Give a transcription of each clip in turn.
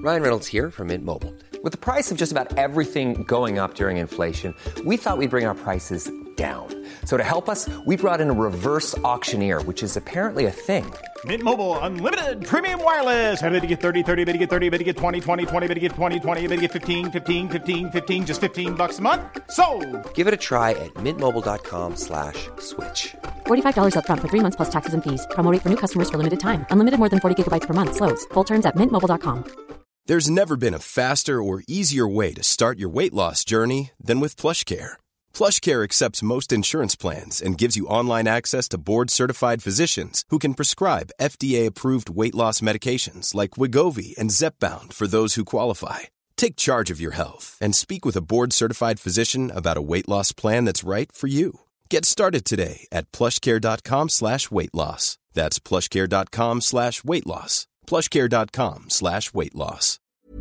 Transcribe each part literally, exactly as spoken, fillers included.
Ryan Reynolds here from Mint Mobile. With the price of just about everything going up during inflation, we thought we'd bring our prices down. So to help us, we brought in a reverse auctioneer, which is apparently a thing. Mint Mobile Unlimited Premium Wireless. How to get thirty, thirty, how to get thirty, how to get twenty, twenty, twenty, how to get twenty, twenty, how to get fifteen, fifteen, fifteen, fifteen, just fifteen bucks a month? Sold! Give it a try at mintmobile.com slash switch. forty-five dollars up front for three months plus taxes and fees. Promo rate for new customers for limited time. Unlimited more than forty gigabytes per month. Slows full terms at mint mobile dot com. There's never been a faster or easier way to start your weight loss journey than with PlushCare. PlushCare accepts most insurance plans and gives you online access to board-certified physicians who can prescribe F D A-approved weight loss medications like Wegovy and Zepbound for those who qualify. Take charge of your health and speak with a board-certified physician about a weight loss plan that's right for you. Get started today at plushcare.com slash weight loss. That's plushcare.com slash weight loss. plushcare.com slash weight loss.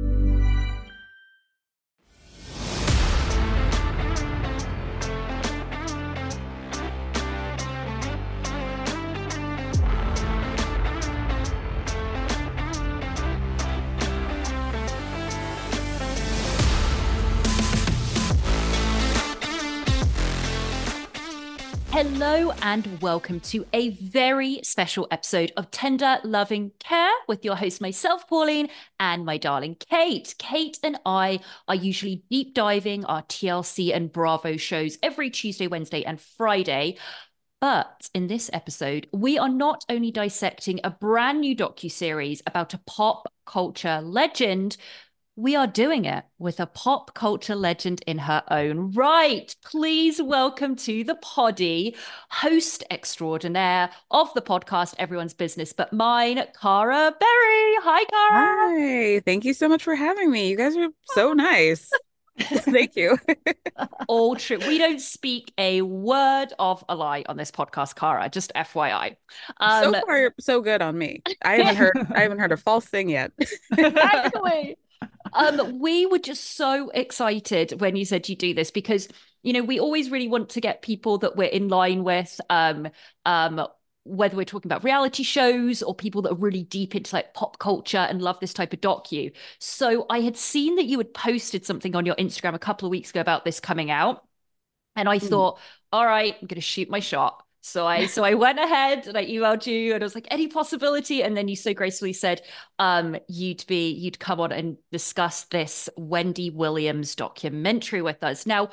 Hello and welcome to a very special episode of Tender Loving Care with your host, myself, Pauline, and my darling Kate. Kate and I are usually deep diving our T L C and Bravo shows every Tuesday, Wednesday, and Friday. But in this episode, we are not only dissecting a brand new docuseries about a pop culture legend, we are doing it with a pop culture legend in her own right. Please welcome to the poddy, host extraordinaire of the podcast Everyone's Business But Mine, Cara Berry. Hi, Cara. Hi. Thank you so much for having me. You guys are so nice. Thank you. All true. We don't speak a word of a lie on this podcast, Cara. Just F Y I. Um, so far, so good on me. I haven't heard. I haven't heard a false thing yet. Exactly. Um, we were just so excited when you said you do this because, you know, we always really want to get people that we're in line with, um, um, whether we're talking about reality shows or people that are really deep into like pop culture and love this type of docu. So I had seen that you had posted something on your Instagram a couple of weeks ago about this coming out. And I mm. thought, all right, I'm going to shoot my shot. So I so I went ahead and I emailed you and I was like, any possibility? And then you so gracefully said um, you'd be you'd come on and discuss this Wendy Williams documentary with us. Now,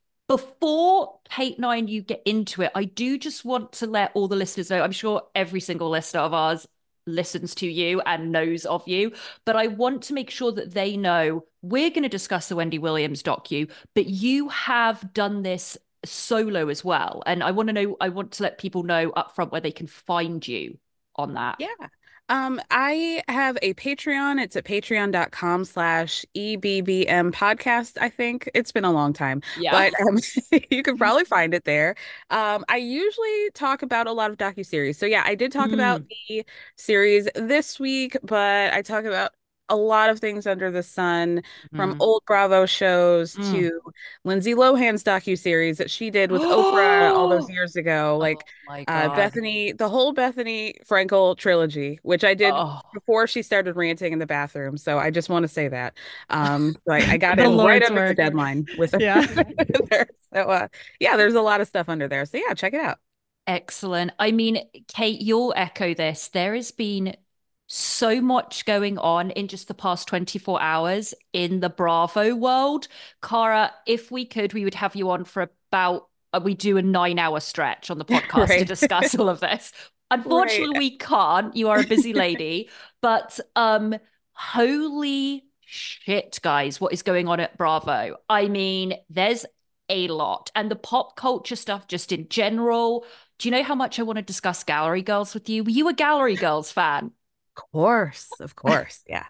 before Kate and I and you get into it, I do just want to let all the listeners know, I'm sure every single listener of ours listens to you and knows of you, but I want to make sure that they know we're going to discuss the Wendy Williams docu, but you have done this solo as well, and I want to know I want to let people know up front where they can find you on that. Yeah. Um, I have a Patreon. It's at patreon.com slash EBBM podcast. I think it's been a long time, yeah. but um, you can probably find it there. Um, I usually talk about a lot of docuseries. So yeah, I did talk mm. about the series this week, but I talk about a lot of things under the sun, from mm. old Bravo shows mm. to Lindsay Lohan's docuseries that she did with Oprah all those years ago. Like oh uh, Bethany, the whole Bethany Frankel trilogy, which I did oh. before she started ranting in the bathroom. So I just want to say that. Um, like I got it right under work. the deadline with her. Yeah. so uh, yeah, there's a lot of stuff under there. So yeah, check it out. Excellent. I mean, Kate, you'll echo this. There has been so much going on in just the past twenty-four hours in the Bravo world. Cara, if we could, we would have you on for about, uh, we do a nine hour stretch on the podcast right. to discuss all of this. Unfortunately, right. we can't. You are a busy lady. But um, holy shit, guys, what is going on at Bravo? I mean, there's a lot. And the pop culture stuff just in general. Do you know how much I want to discuss Gallery Girls with you? Were you a Gallery Girls fan? Of course, of course, yeah.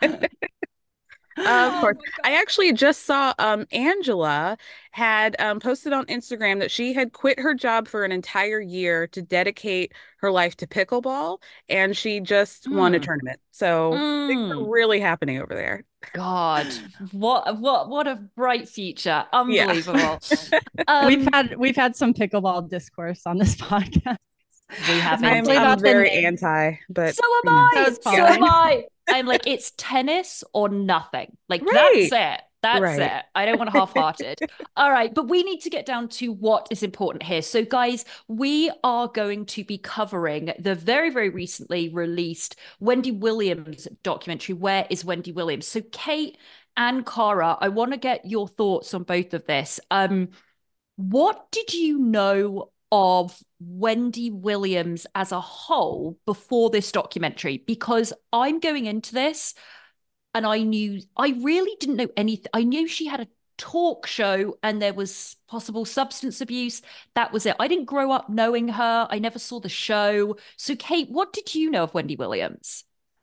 Uh, of course. Oh I actually just saw um, Angela had um, posted on Instagram that she had quit her job for an entire year to dedicate her life to pickleball, and she just mm. won a tournament. So mm. things are really happening over there. God, what what what a bright future! Unbelievable. Yeah. um, we've had we've had some pickleball discourse on this podcast. We have I'm, indeed. I'm very anti, but so am you know. I. So, so am I. I'm like, it's tennis or nothing. Like, right. That's it. That's right. it. I don't want half-hearted. All right, but we need to get down to what is important here. So, guys, we are going to be covering the very, very recently released Wendy Williams documentary, Where is Wendy Williams? So, Kate and Cara, I want to get your thoughts on both of this. Um, what did you know of Wendy Williams as a whole before this documentary? Because I'm going into this and I knew, I really didn't know anything. I knew she had a talk show and there was possible substance abuse. That was it. I didn't grow up knowing her. I never saw the show. So, Kate, what did you know of Wendy Williams?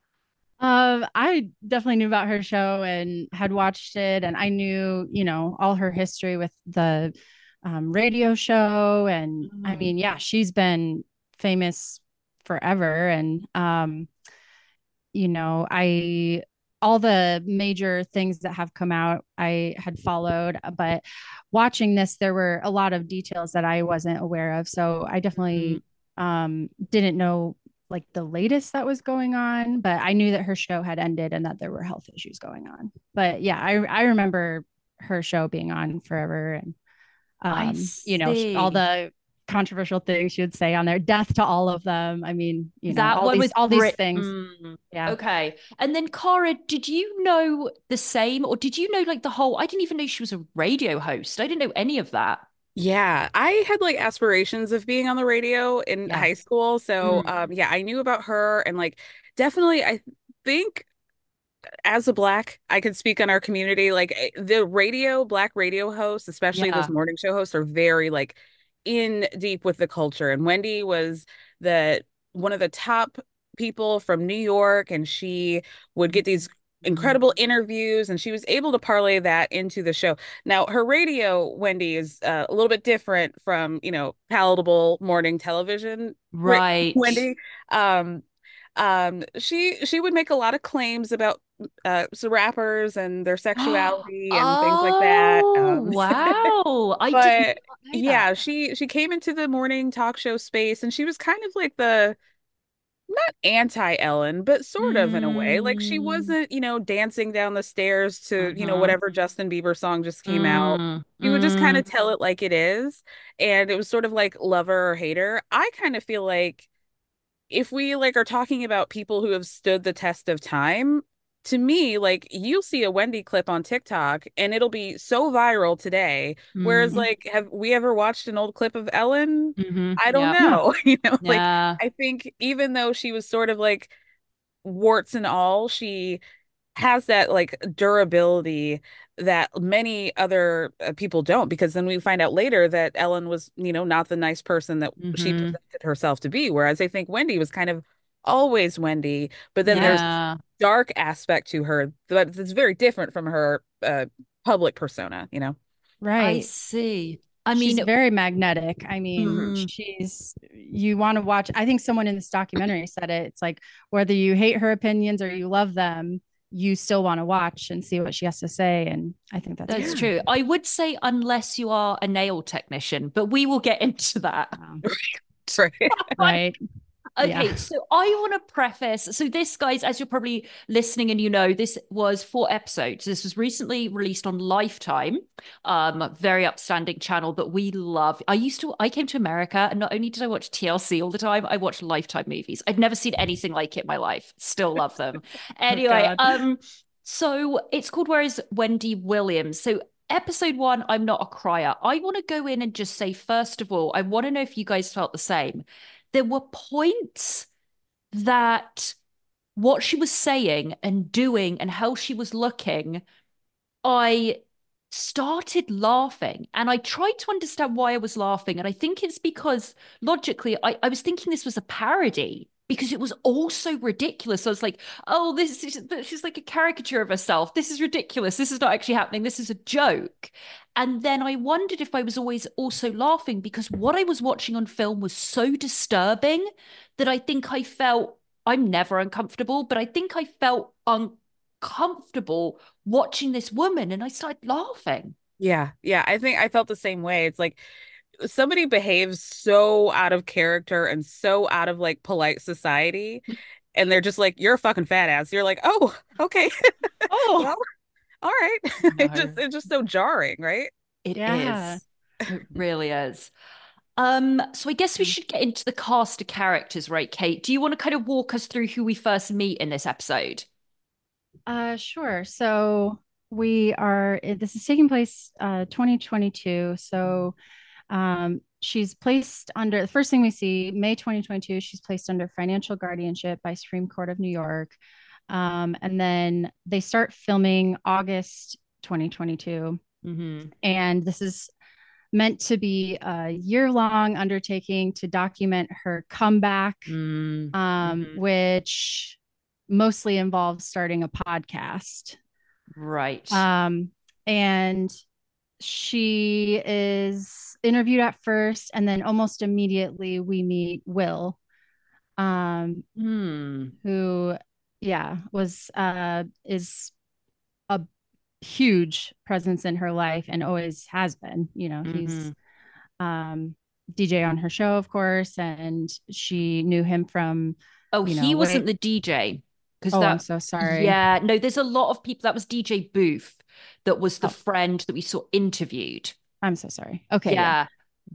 Um, I definitely knew about her show and had watched it, and I knew, you know, all her history with the um, radio show. And mm. I mean, yeah, she's been famous forever. And, um, you know, I, all the major things that have come out, I had followed, but watching this, there were a lot of details that I wasn't aware of. So I definitely mm. um, didn't know like the latest that was going on, but I knew that her show had ended and that there were health issues going on. But yeah, I, I remember her show being on forever. And, um, you know, all the controversial things she would say on there, death to all of them. I mean, you know, that all, these, all these things. Mm, yeah. Okay. And then Cara, did you know the same, or did you know like the whole, I didn't even know she was a radio host. I didn't know any of that. Yeah, I had like aspirations of being on the radio in yes. high school. So mm. um, yeah, I knew about her, and like definitely I think as a Black, I could speak on our community. Like the radio, Black radio hosts, especially yeah. those morning show hosts, are very like in deep with the culture. And Wendy was the one of the top people from New York, and she would get these incredible interviews, and she was able to parlay that into the show. Now, her radio, Wendy, is uh, a little bit different from, you know, palatable morning television. Right. Wendy. Um, um, she she would make a lot of claims about uh, so rappers and their sexuality and oh, things like that. Um, wow. I but didn't know yeah, that. she she came into the morning talk show space, and she was kind of like the not anti-Ellen, but sort of in a way. Like she wasn't, you know, dancing down the stairs to, uh-huh. you know, whatever Justin Bieber song just came mm, out. She mm. would just kind of tell it like it is. And it was sort of like lover or hater. I kind of feel like if we like are talking about people who have stood the test of time, to me, like you'll see a Wendy clip on TikTok and it'll be so viral today. Mm-hmm. Whereas like, have we ever watched an old clip of Ellen? Mm-hmm. I don't yeah. know. you know, yeah. like I think even though she was sort of like warts and all, she has that like durability that many other uh, people don't, because then we find out later that Ellen was, you know, not the nice person that mm-hmm. she presented herself to be. Whereas I think Wendy was kind of always Wendy, but then yeah. there's dark aspect to her that that's very different from her uh, public persona, you know? Right. I see. I mean, she's very magnetic. I mean, mm-hmm. she's, you want to watch, I think someone in this documentary said it, it's like, whether you hate her opinions or you love them, you still want to watch and see what she has to say. And I think that's, that's true. I would say unless you are a nail technician, but we will get into that. Um, right. right. Okay, yeah. so I want to preface, so this, guys, as you're probably listening and you know, this was four episodes. This was recently released on Lifetime, um, very upstanding channel that we love. I used to, I came to America and not only did I watch T L C all the time, I watched Lifetime movies. I'd never seen anything like it in my life. Still love them. Anyway, oh um, so it's called Where is Wendy Williams? So episode one, I'm not a crier. I want to go in and just say, first of all, I want to know if you guys felt the same. There were points that what she was saying and doing and how she was looking, I started laughing, and I tried to understand why I was laughing. And I think it's because logically, I, I was thinking this was a parody because it was all so ridiculous. I was like, oh, this is, she's like a caricature of herself. This is ridiculous. This is not actually happening. This is a joke. And then I wondered if I was always also laughing because what I was watching on film was so disturbing that I think I felt, I'm never uncomfortable, but I think I felt uncomfortable watching this woman and I started laughing. Yeah. Yeah. I think I felt the same way. It's like, somebody behaves so out of character and so out of like polite society, and they're just like, "You're a fucking fat ass." You're like, "Oh, okay." Oh, Well, all right. It no. just it's just so jarring, right? It Yeah. is. It really is. Um, so I guess we should get into the cast of characters, right, Kate? Do you want to kind of walk us through who we first meet in this episode? Uh, sure. So we are, this is taking place uh twenty twenty-two. So um she's placed under the first thing we see, May twenty twenty-two, she's placed under financial guardianship by Supreme Court of New York. Um, and then they start filming August twenty twenty-two. Mm-hmm. And this is meant to be a year-long undertaking to document her comeback, Mm-hmm. um, which mostly involves starting a podcast. Right. Um, and she is interviewed at first, and then almost immediately we meet Will, um, Hmm. who, yeah, was uh is a huge presence in her life and always has been. You know, Mm-hmm. he's um D J on her show, of course, and she knew him from. Oh, you know, he wasn't way... the D J. Because oh, that, I'm so sorry. Yeah, no, there's a lot of people. That was D J Booth, that was the oh. friend that we saw interviewed. I'm so sorry. Okay. Yeah. yeah.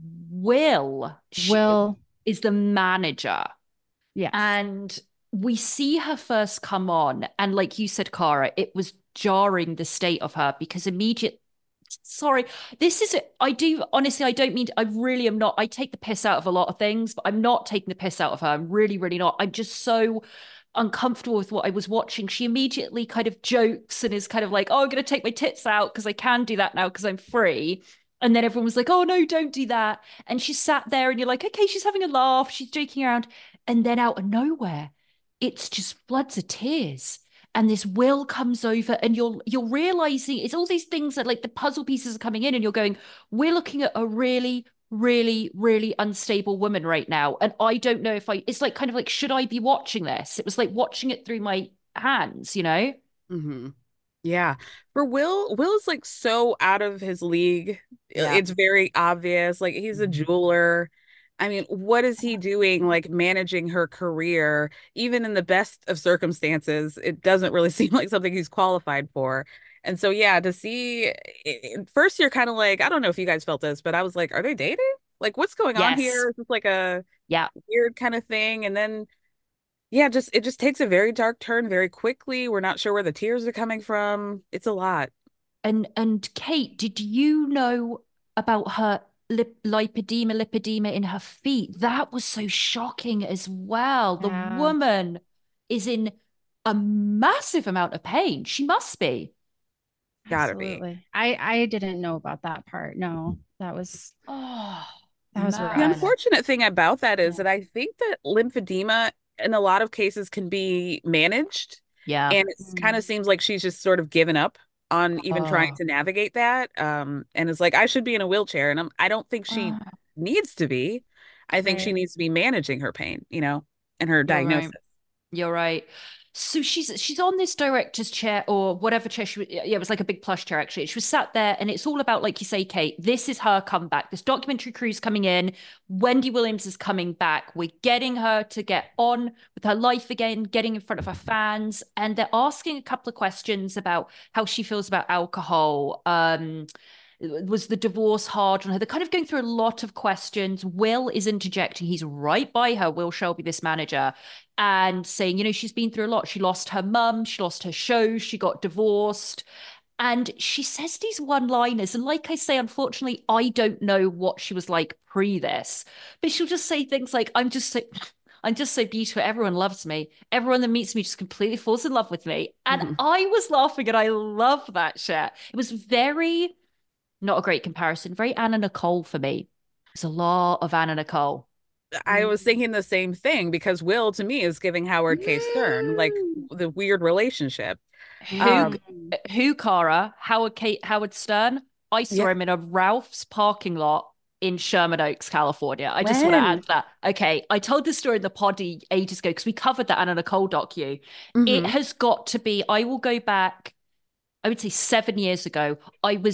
Will. Will is the manager. Yes. And we see her first come on. And like you said, Cara, it was jarring, the state of her, because immediate. Sorry, this is, I do, honestly, I don't mean, to, I really am not, I take the piss out of a lot of things, but I'm not taking the piss out of her. I'm really, really not. I'm just so uncomfortable with what I was watching. She immediately kind of jokes and is kind of like, oh, I'm going to take my tits out because I can do that now because I'm free. And then everyone was like, oh, no, don't do that. And she sat there and you're like, okay, she's having a laugh. She's joking around. And then out of nowhere, it's just floods of tears. And this Will comes over and you're you're realizing it's all these things that like the puzzle pieces are coming in and you're going, we're looking at a really, really, really unstable woman right now. And I don't know if I, it's like kind of like, should I be watching this? It was like watching it through my hands, you know? Mm-hmm. Yeah. For Will, Will is like so out of his league. Yeah. It's very obvious. Like he's a jeweler. I mean, what is he doing, like managing her career, even in the best of circumstances? It doesn't really seem like something he's qualified for. And so, yeah, to see it, first, you're kind of like, I don't know if you guys felt this, but I was like, are they dating? Like, what's going on Yes. here? Is this like a Yeah. weird kind of thing? And then, yeah, just it just takes a very dark turn very quickly. We're not sure where the tears are coming from. It's a lot. And and Kate, did you know about her lip lipedema, lipedema in her feet? That was so shocking as well. The Yeah. woman is in a massive amount of pain. She must be. Gotta be. Absolutely. I I didn't know about that part. No, that was Oh, that was man. rough. The unfortunate thing about that is that I think that lymphedema in a lot of cases can be managed. Yeah. And it Mm. kind of seems like she's just sort of given up on even trying Oh. to navigate that. Um, and it's like, I should be in a wheelchair. And I'm, I don't think she Oh. needs to be. I think she Right. needs to be managing her pain, you know, and her You're diagnosis. right. You're right. So she's she's on this director's chair or whatever chair she was. Yeah, it was like a big plush chair actually. She was sat there, and it's all about, like you say, Kate. This is her comeback. This documentary crew's coming in. Wendy Williams is coming back. We're getting her to get on with her life again, getting in front of her fans, and they're asking a couple of questions about how she feels about alcohol. Um, was the divorce hard on her? They're kind of going through a lot of questions. Will is interjecting. He's right by her, Will Shelby, this manager, and saying, you know, she's been through a lot. She lost her mum, she lost her show, she got divorced. And she says these one-liners. And like I say, unfortunately, I don't know what she was like pre this, but she'll just say things like, I'm just so I'm just so beautiful. Everyone loves me. Everyone that meets me just completely falls in love with me. And Mhm. I was laughing and I love that shit. It was very, not a great comparison, very Anna Nicole for me. It's a lot of Anna Nicole. I was thinking the same thing because Will to me is giving Howard K. Stern, like the weird relationship. Who, Um, who, Cara? Howard Kate, Howard Stern? I saw Yeah. him in a Ralph's parking lot in Sherman Oaks, California. I just want to When? add that. Okay, I told this story in the poddy ages ago because we covered that Anna Nicole docu. It Mhm. has got to be, I will go back, I would say seven years ago. I was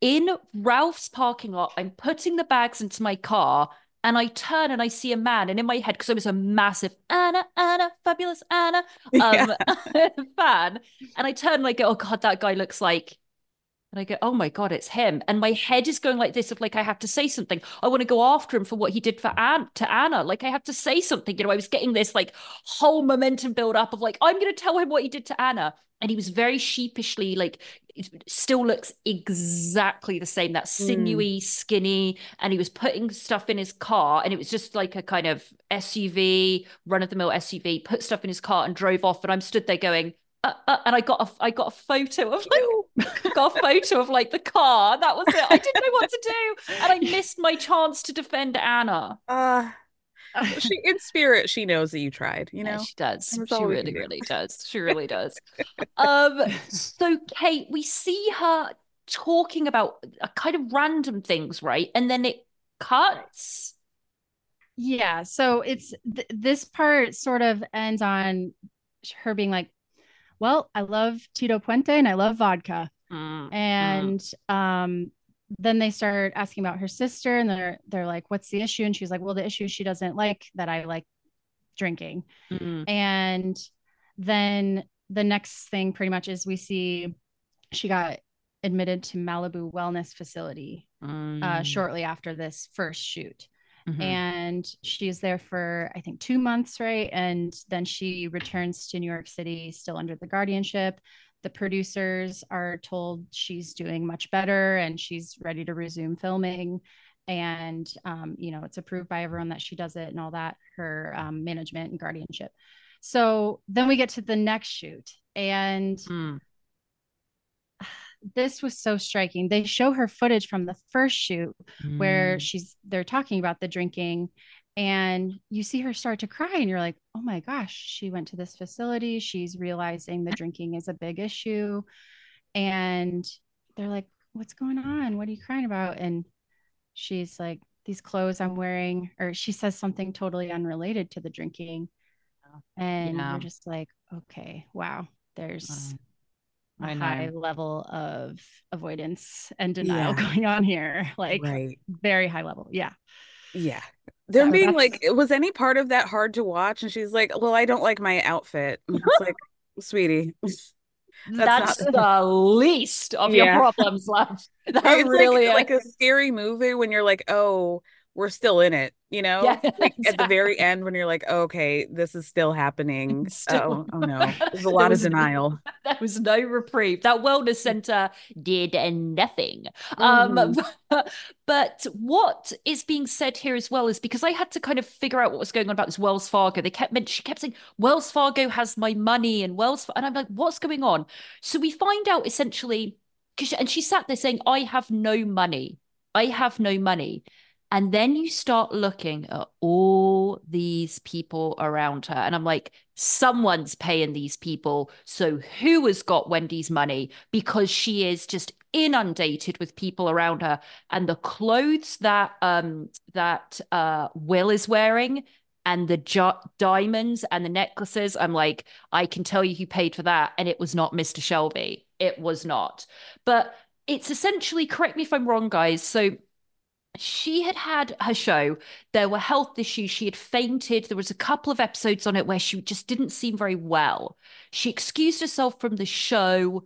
in Ralph's parking lot. I'm putting the bags into my car. And I turn and I see a man, and in my head, because I was a massive Anna, Anna, fabulous Anna um, yeah. fan, and I turn and I go, oh God, that guy looks like, and I go, oh my God, it's him. And my head is going like this of like, I have to say something. I want to go after him for what he did for Anne, to Anna. Like I have to say something. You know, I was getting this like whole momentum build up of like, I'm going to tell him what he did to Anna. And he was very sheepishly like, still looks exactly the same, that sinewy, mm. skinny, and he was putting stuff in his car, and it was just like a kind of S U V, run-of-the-mill S U V, put stuff in his car and drove off. And I'm stood there going, uh, uh, and I got a, I got a photo of like, got a photo of like the car. That was it. I didn't know what to do, and I missed my chance to defend Anna. Uh she in spirit, she knows that you tried, you know. Yeah, she does. That's she really, really does. She really does. um, so Kate, we see her talking about a kind of random things, right? And then it cuts. Yeah. So it's th- this part sort of ends on her being like, well, I love Tito Puente and I love vodka. Mm, and mm. um then they start asking about her sister, and they're they're like, what's the issue? And she's like, well, the issue, she doesn't like that I like drinking. Mm-hmm. And then the next thing pretty much is we see she got admitted to Malibu Wellness Facility mm. uh, shortly after this first shoot. Mm-hmm. And she's there for, I think, two months, right? And then she returns to New York City, still under the guardianship. The producers are told she's doing much better and she's ready to resume filming. And, um, you know, it's approved by everyone that she does it and all that, her um, management and guardianship. So then we get to the next shoot. And mm. this was so striking. They show her footage from the first shoot mm. where she's, they're talking about the drinking, and you see her start to cry, and you're like, oh my gosh, she went to this facility. She's realizing the drinking is a big issue. And they're like, what's going on? What are you crying about? And she's like, these clothes I'm wearing, or she says something totally unrelated to the drinking. And yeah. You're just like, okay, wow, there's um, a high level of avoidance and denial yeah. going on here. Like right. very high level. Yeah. Yeah. Them so being like, was any part of that hard to watch? And she's like, well, I don't like my outfit. It's like, sweetie, that's, that's not... the least of yeah. your problems left. That it's really like, like a scary movie when you're like, oh, we're still in it, you know, yeah, like exactly. At the very end when you're like, oh, okay, this is still happening. Still... Oh, oh no, there's a lot there of denial. No, there was no reprieve. That wellness center did nothing. Mm. Um, but, but what is being said here as well is, because I had to kind of figure out what was going on about this Wells Fargo. They kept mentioning, she kept saying, Wells Fargo has my money, and Wells, and I'm like, what's going on? So we find out essentially, and she sat there saying, I have no money. I have no money. And then you start looking at all these people around her. And I'm like, someone's paying these people. So who has got Wendy's money? Because she is just inundated with people around her. And the clothes that um that uh Will is wearing, and the jo- diamonds and the necklaces, I'm like, I can tell you who paid for that. And it was not Mister Shelby. It was not. But it's essentially, correct me if I'm wrong, guys. So she had had her show. There were health issues. She had fainted. There was a couple of episodes on it where she just didn't seem very well. She excused herself from the show.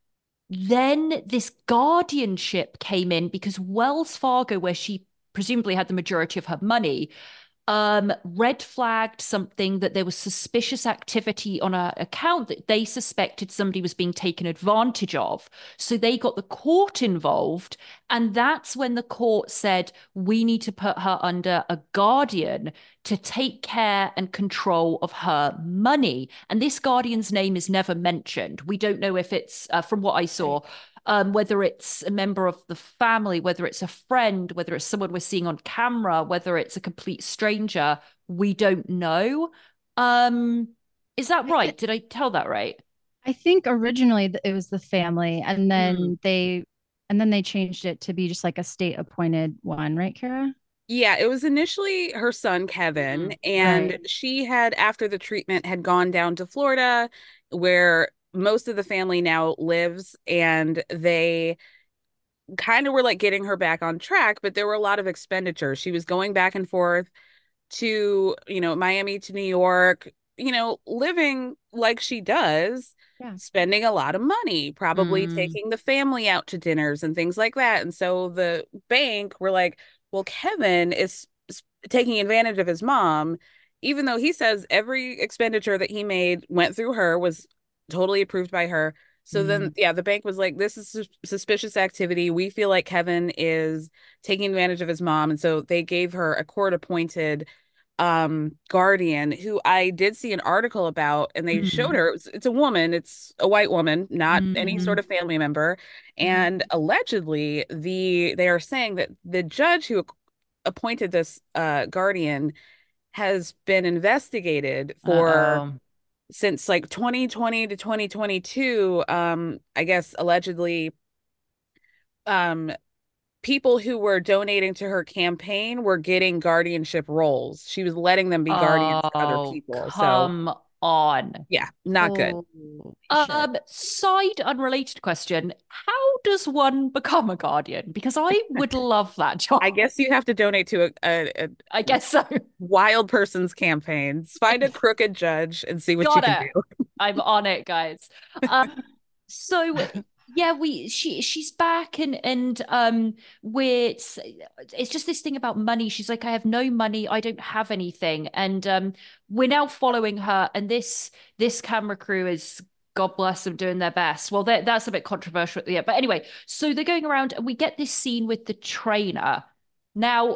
Then this guardianship came in because Wells Fargo, where she presumably had the majority of her money, um, red flagged something, that there was suspicious activity on her account, that they suspected somebody was being taken advantage of. So they got the court involved. And that's when the court said, we need to put her under a guardian to take care and control of her money. And this guardian's name is never mentioned. We don't know if it's, uh, from what I saw, Um, whether it's a member of the family, whether it's a friend, whether it's someone we're seeing on camera, whether it's a complete stranger, we don't know. Um, is that right? Did I tell that right? I think originally it was the family, and then mm. they and then they changed it to be just like a state appointed one, right, Kara? Yeah, it was initially her son, Kevin, mm. and right. she had, after the treatment, had gone down to Florida, where most of the family now lives, and they kind of were like getting her back on track, but there were a lot of expenditures. She was going back and forth to, you know, Miami to New York, you know, living like she does, yeah. spending a lot of money, probably mm. taking the family out to dinners and things like that. And so the bank were like, well, Kevin is taking advantage of his mom, even though he says every expenditure that he made went through her, was totally approved by her. So mm. then, yeah, the bank was like, this is sus- suspicious activity. We feel like Kevin is taking advantage of his mom. And so they gave her a court appointed um guardian, who I did see an article about, and they mm. showed her. It was, it's a woman. It's a white woman, not mm. any sort of family member. And mm. allegedly, the they are saying that the judge who appointed this uh guardian has been investigated for Uh-oh. since like twenty twenty to twenty twenty-two. um I guess allegedly um people who were donating to her campaign were getting guardianship roles. She was letting them be guardians oh, for other people. Come so on. Yeah, not oh, good. Um, side unrelated question. How does one become a guardian? Because I would love that job. I guess you have to donate to a, a, a I guess so. wild person's campaigns. Find a crooked judge and see what Got you it. can do. I'm on it, guys. Um, so yeah, we she she's back, and and um we're it's, it's just this thing about money. She's like, I have no money, I don't have anything. And um we're now following her, and this this camera crew is, God bless them, doing their best. Well, that's a bit controversial at the end. But anyway, so they're going around, and we get this scene with the trainer. Now,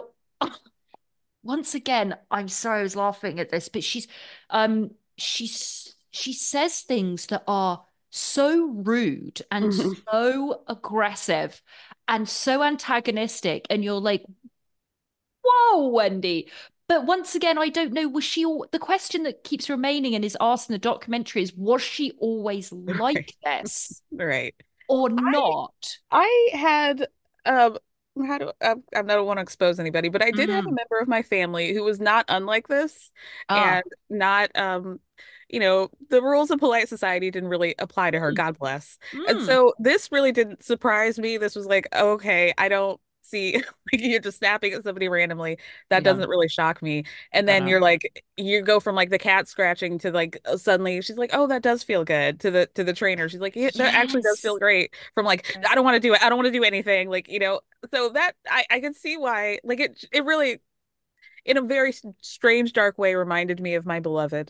once again, I'm sorry I was laughing at this, but she's um she's she says things that are so rude and mm-hmm. so aggressive and so antagonistic, and you're like, whoa, Wendy. But once again, I don't know, was she all... the question that keeps remaining and is asked in the documentary is, was she always like right. this? Right. Or not? I, I had um how do I, I don't want to expose anybody, but I did mm. have a member of my family who was not unlike this oh. and not um you know, the rules of polite society didn't really apply to her. God bless. Mm. And so this really didn't surprise me. This was like, okay, I don't see like you're just snapping at somebody randomly. That yeah. doesn't really shock me. And then uh-huh. you're like, you go from like the cat scratching to like suddenly she's like, oh, that does feel good, to the to the trainer. She's like, yeah, that yes. actually does feel great. From like, I don't want to do it. I don't want to do anything. Like, you know, so that I I can see why. Like it it really, in a very strange, dark way, reminded me of my beloved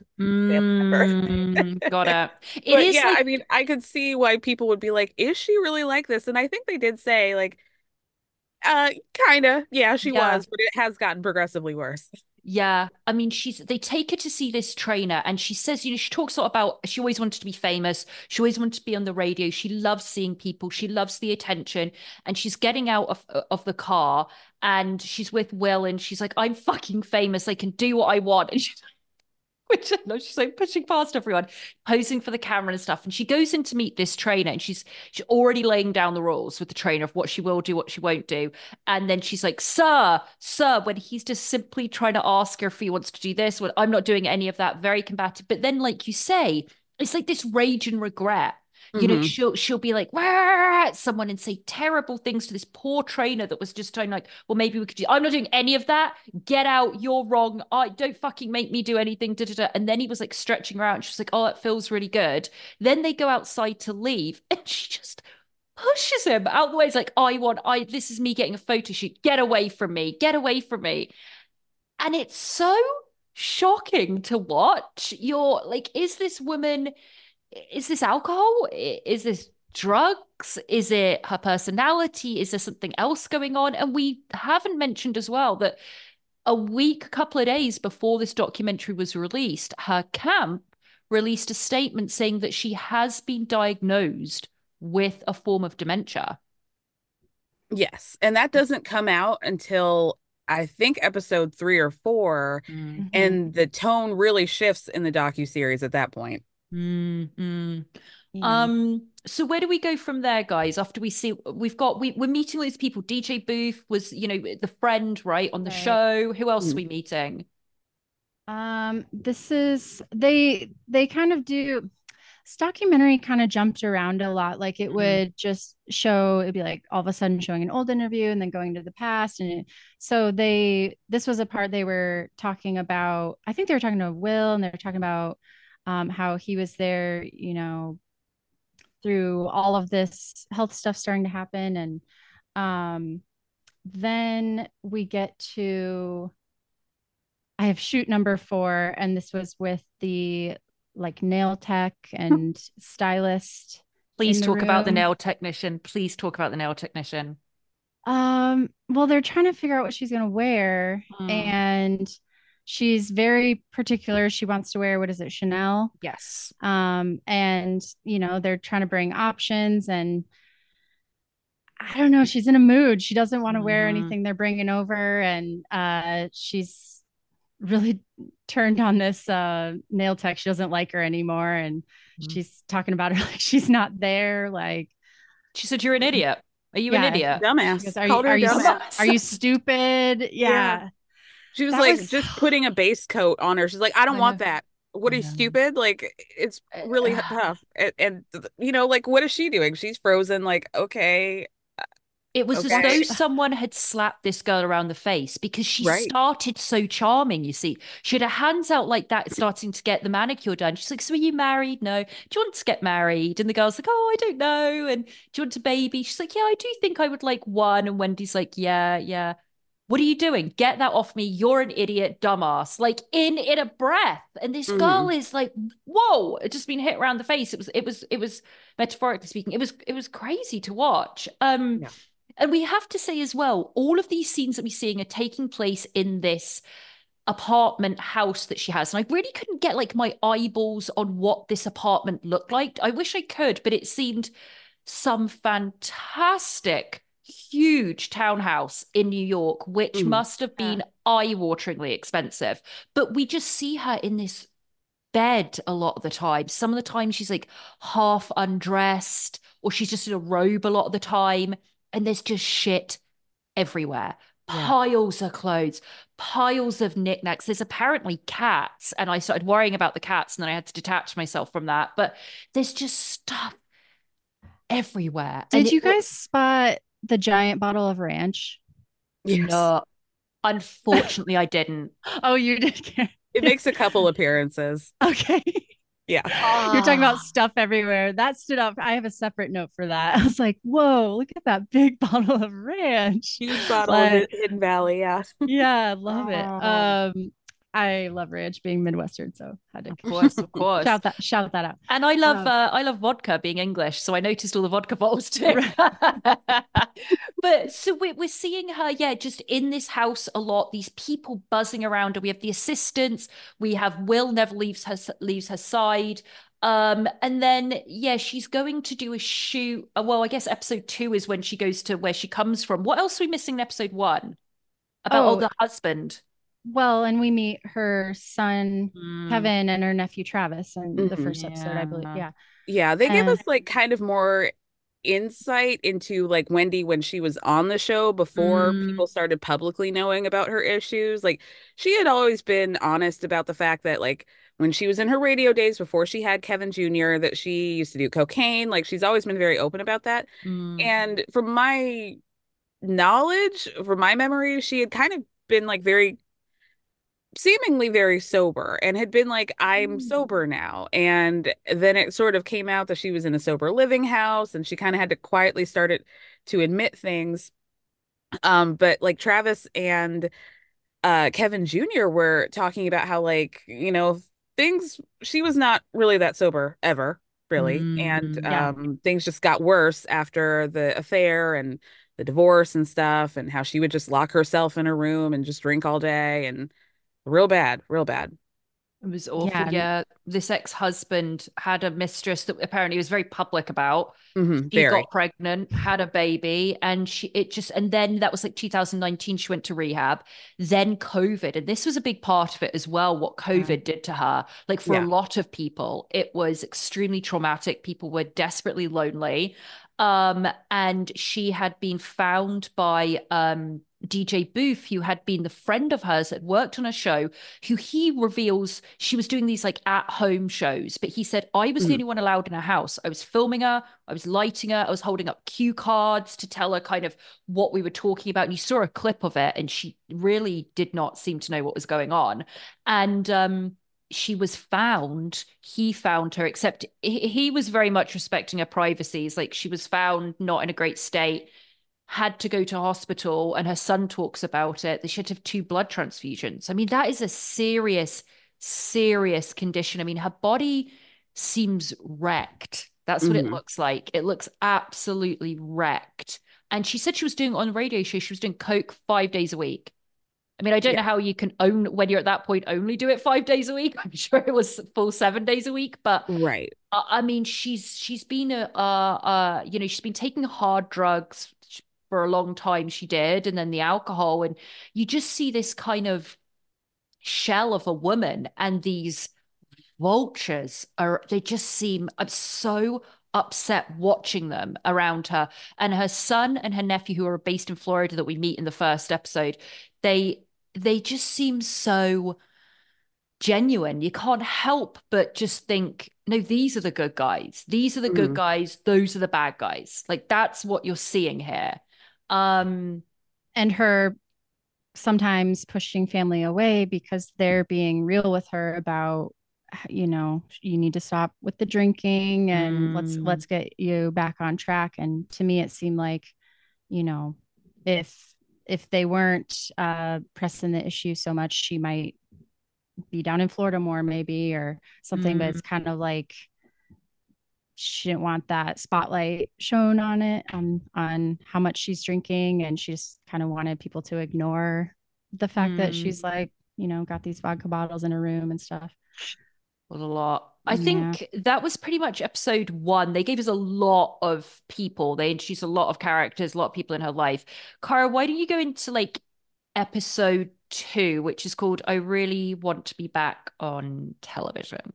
mm, got it. It but is yeah, like... I mean, I could see why people would be like, is she really like this? And I think they did say like, uh, kind of, yeah, she yeah. was, but it has gotten progressively worse. Yeah, I mean, she's they take her to see this trainer, and she says, you know, she talks a lot about she always wanted to be famous. She always wanted to be on the radio. She loves seeing people. She loves the attention. And she's getting out of of the car, and she's with Will, and she's like, I'm fucking famous. I can do what I want. And she's which I know, she's like pushing past everyone, posing for the camera and stuff. And she goes in to meet this trainer, and she's she's already laying down the rules with the trainer of what she will do, what she won't do. And then she's like, sir, sir, when he's just simply trying to ask her if he wants to do this. Well, I'm not doing any of that. Very combative. But then, like you say, it's like this rage and regret. You mm-hmm. know, she'll she'll be like, wah, at someone and say terrible things to this poor trainer that was just trying, like, well, maybe we could do. I'm not doing any of that. Get out. You're wrong. I don't fucking make me do anything. Da, da, da. And then he was like stretching around. She's like, oh, it feels really good. Then they go outside to leave, and she just pushes him out the way. It's like, I want, I, this is me getting a photo shoot. Get away from me. Get away from me. And it's so shocking to watch. You're like, is this woman... Is this alcohol? Is this drugs? Is it her personality? Is there something else going on? And we haven't mentioned as well that a week, a couple of days before this documentary was released, her camp released a statement saying that she has been diagnosed with a form of dementia. Yes. And that doesn't come out until I think episode three or four. Mm-hmm. And the tone really shifts in the docuseries at that point. Mm-hmm. Yeah. Um. So where do we go from there, guys? After we see, we've got we we're meeting all these people. D J Booth was, you know, the friend, right, on the right. show. Who else mm. are we meeting? Um. This is they they kind of do. this documentary kind of jumped around a lot. Like it Mhm. would just show, it'd be like all of a sudden showing an old interview and then going to the past. And it, so they, this was a part they were talking about. I think they were talking to Will, and they were talking about um, how he was there, you know, through all of this health stuff starting to happen. And um, then we get to, I have shoot number four, and this was with the like nail tech and stylist. Please talk room. about the nail technician. Please talk about the nail technician. Um, well, they're trying to figure out what she's gonna wear, mm. and she's very particular. She wants to wear, what is it, Chanel? Yes. Um, and you know, they're trying to bring options, and I don't know, she's in a mood. She doesn't want to mm-hmm. wear anything they're bringing over, and uh, she's really turned on this uh nail tech. She doesn't like her anymore, and mm-hmm. she's talking about her like she's not there. Like she said, "You're an idiot. Are you yeah, an idiot, dumbass? Goes, are, you, are, you, are you stupid?" Yeah, yeah. She was that like was... just putting a base coat on her. She's like, "I don't I want that. What are you, stupid?" Like it's really uh, tough. And, and you know, like what is she doing? She's frozen. Like okay. It was okay. as though someone had slapped this girl around the face, because she right. started so charming, you see. She had her hands out like that, starting to get the manicure done. She's like, "So are you married?" "No." "Do you want to get married?" And the girl's like, "Oh, I don't know." And "Do you want a baby?" She's like, "Yeah, I do think I would like one." And Wendy's like, "Yeah, yeah." "What are you doing? Get that off me. You're an idiot, dumbass." Like in, in a breath. And this mm. girl is like, whoa, it just been hit around the face. It was, it was, it was metaphorically speaking, it was, it was crazy to watch. Um, yeah. And we have to say as well, all of these scenes that we're seeing are taking place in this apartment house that she has. And I really couldn't get like my eyeballs on what this apartment looked like. I wish I could, but it seemed some fantastic, huge townhouse in New York, which mm, must have been yeah. eye-wateringly expensive. But we just see her in this bed a lot of the time. Some of the time she's like half undressed, or she's just in a robe a lot of the time. And there's just shit everywhere. Yeah. Piles of clothes, piles of knickknacks. There's apparently cats, and I started worrying about the cats, and then I had to detach myself from that. But there's just stuff everywhere. Did and you it, guys spot the giant bottle of ranch? Yes. No, unfortunately, I didn't. Oh, you did. It makes a couple appearances. Okay. Yeah. Oh. You're talking about stuff everywhere. That stood up. I have a separate note for that. I was like, whoa, look at that big bottle of ranch. Huge bottle like, of Hidden Valley. Yeah. Yeah, love oh. it. Um, I love ranch, being Midwestern, so had to of course, of course. shout that shout that out. And I love um, uh, I love vodka, being English, so I noticed all the vodka bottles too. But so we're we're seeing her, yeah, just in this house a lot. These people buzzing around her. We have the assistants. We have Will never leaves her leaves her side. Um, and then yeah, she's going to do a shoot. Uh, well, I guess episode two is when she goes to where she comes from. What else are we missing in episode one about oh. oh the husband? Well, and we meet her son, mm. Kevin, and her nephew, Travis, in mm-hmm. the first yeah. episode, I believe. Yeah. Yeah. They give us like kind of more insight into like Wendy when she was on the show before mm. people started publicly knowing about her issues. Like she had always been honest about the fact that like when she was in her radio days before she had Kevin Junior, that she used to do cocaine. Like she's always been very open about that. Mm. And from my knowledge, from my memory, she had kind of been like very seemingly very sober and had been like, I'm sober now. And then it sort of came out that she was in a sober living house, and she kind of had to quietly start it to admit things. Um, but like Travis and uh, Kevin Junior were talking about how like, you know, things, she was not really that sober ever, really. Mm, and yeah. um, things just got worse after the affair and the divorce and stuff, and how she would just lock herself in her room and just drink all day, and real bad, real bad. It was awful. Yeah. yeah. This ex-husband had a mistress that apparently he was very public about. Mm-hmm, she very. got pregnant, had a baby, and she it just and then that was like two thousand nineteen. She went to rehab. Then COVID, and this was a big part of it as well. What COVID yeah. did to her, like for yeah. a lot of people, it was extremely traumatic. People were desperately lonely. Um, and she had been found by um D J Booth, who had been the friend of hers that worked on a show, who he reveals she was doing these like at home shows. But he said, I was mm. the only one allowed in her house. I was filming her, I was lighting her, I was holding up cue cards to tell her kind of what we were talking about. And you saw a clip of it, and she really did not seem to know what was going on. And um, she was found, he found her, except he, he was very much respecting her privacies. Like, she was found not in a great state, had to go to hospital, and her son talks about it. They should have two blood transfusions. I mean, that is a serious, serious condition. I mean, her body seems wrecked. That's what mm-hmm. it looks like. It looks absolutely wrecked. And she said she was doing on the radio show, she was doing coke five days a week. I mean, I don't yeah. know how you can own, when you're at that point, only do it five days a week. I'm sure it was full seven days a week, but right. Uh, I mean, she's she's been a, uh, uh, you know, she's been taking hard drugs for a long time. She did, and then the alcohol, and you just see this kind of shell of a woman, and these vultures are. They just seem. I'm so upset watching them around her, and her son and her nephew, who are based in Florida, that we meet in the first episode. They. They just seem so genuine. You can't help but just think, no, these are the good guys. These are the mm. good guys. Those are the bad guys. Like, that's what you're seeing here. Um, and her sometimes pushing family away because they're being real with her about, you know, you need to stop with the drinking, and mm. let's, let's get you back on track. And to me, it seemed like, you know, if, if they weren't uh, pressing the issue so much, she might be down in Florida more, maybe, or something. Mm. But it's kind of like she didn't want that spotlight shown on it, on on how much she's drinking, and she just kind of wanted people to ignore the fact mm. that she's like, you know, got these vodka bottles in her room and stuff. Was a lot. I think yeah. that was pretty much episode one. They gave us a lot of people. They introduced a lot of characters, a lot of people in her life. Cara, why don't you go into like episode two, which is called I Really Want to Be Back on Television?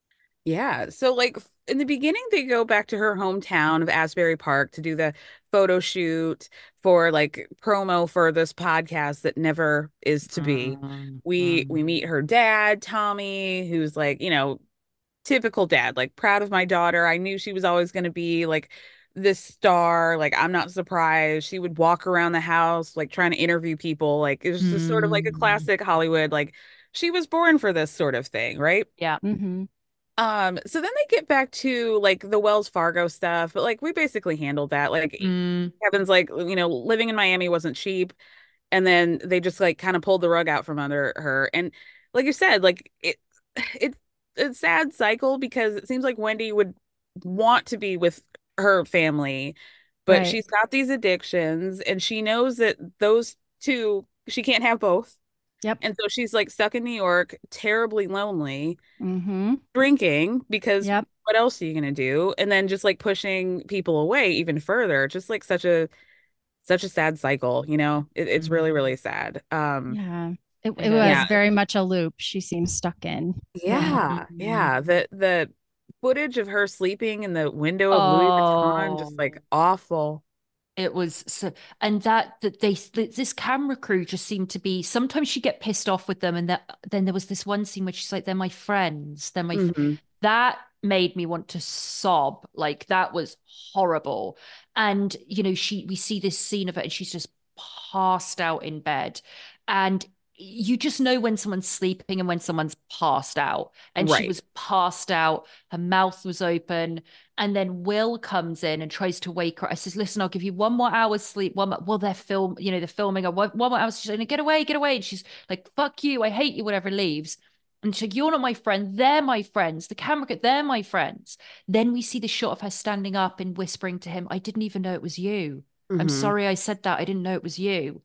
Yeah. So like in the beginning, they go back to her hometown of Asbury Park to do the photo shoot for like promo for this podcast that never is to be. Mm-hmm. We we meet her dad, Tommy, who's like, you know, typical dad, like proud of my daughter. I knew she was always going to be like this star. Like, I'm not surprised. She would walk around the house, like trying to interview people. Like, it was just mm-hmm. sort of like a classic Hollywood. Like, she was born for this sort of thing. Right. Yeah. Mm-hmm. Um, so then they get back to like the Wells Fargo stuff, but like we basically handled that. Like mm. Kevin's like, you know, living in Miami wasn't cheap. And then they just like kind of pulled the rug out from under her. And like you said, like it, it it's a sad cycle because it seems like Wendy would want to be with her family, but right. she's got these addictions and she knows that those two, she can't have both. Yep. And so she's like stuck in New York, terribly lonely, mm-hmm. drinking because yep. what else are you going to do? And then just like pushing people away even further. Just like such a, such a sad cycle, you know, it, it's mm-hmm. really, really sad. Um, yeah, it, it was yeah. very much a loop she seems stuck in. Yeah. Mm-hmm. Yeah. The, the footage of her sleeping in the window of oh. Louis Vuitton, just like awful. It was so, and that that they this camera crew just seemed to be. Sometimes she get pissed off with them, and that then there was this one scene where she's like, "They're my friends." They're my mm-hmm. that made me want to sob. Like that was horrible. And you know, she we see this scene of it, and she's just passed out in bed, and you just know when someone's sleeping and when someone's passed out. And right. she was passed out. Her mouth was open. And then Will comes in and tries to wake her. I says, listen, I'll give you one more hour's sleep. One more, well, they're film, you know, they're filming her. One, one more hour. She's like, get away, get away. And she's like, fuck you. I hate you, whatever, leaves. And she's like, you're not my friend. They're my friends. The camera, they're my friends. Then we see the shot of her standing up and whispering to him, I didn't even know it was you. Mm-hmm. I'm sorry I said that. I didn't know it was you.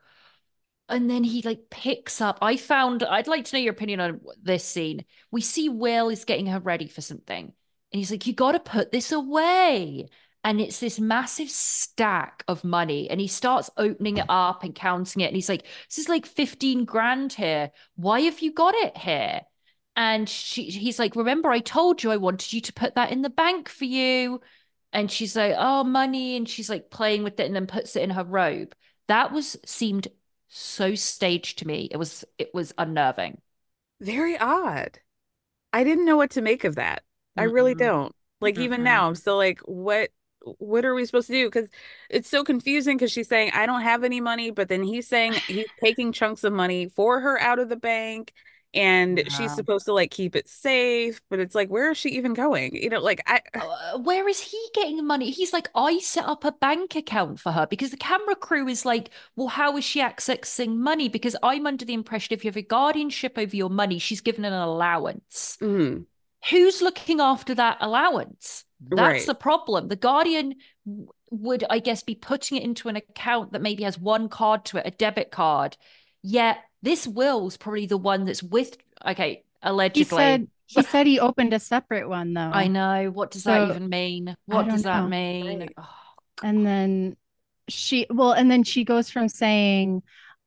And then he like picks up. I found, I'd like to know your opinion on this scene. We see Will is getting her ready for something. And he's like, you got to put this away. And it's this massive stack of money. And he starts opening it up and counting it. And he's like, this is like fifteen grand here. Why have you got it here? And she, he's like, remember, I told you I wanted you to put that in the bank for you. And she's like, oh, money. And she's like playing with it and then puts it in her robe. That was seemed so staged to me. It was it was unnerving. Very odd. I didn't know what to make of that. I really Mm-mm. don't. Like even Mm-mm. now, I'm still like, what what are we supposed to do? Because it's so confusing because she's saying, I don't have any money, but then he's saying he's taking chunks of money for her out of the bank and she's Yeah. supposed to like keep it safe. But it's like, where is she even going? You know, like I Uh, where is he getting the money? He's like, I set up a bank account for her because the camera crew is like, well, how is she accessing money? Because I'm under the impression if you have a guardianship over your money, she's given an allowance. mm, Who's looking after that allowance? That's right. the problem. The guardian w- would, I guess, be putting it into an account that maybe has one card to it, a debit card. Yet this will's probably the one that's with, okay, He allegedly. said he said he opened a separate one though. I know. What does that So even mean? I What does don't that know. mean? Right. Oh, And then she well, and then she goes from saying,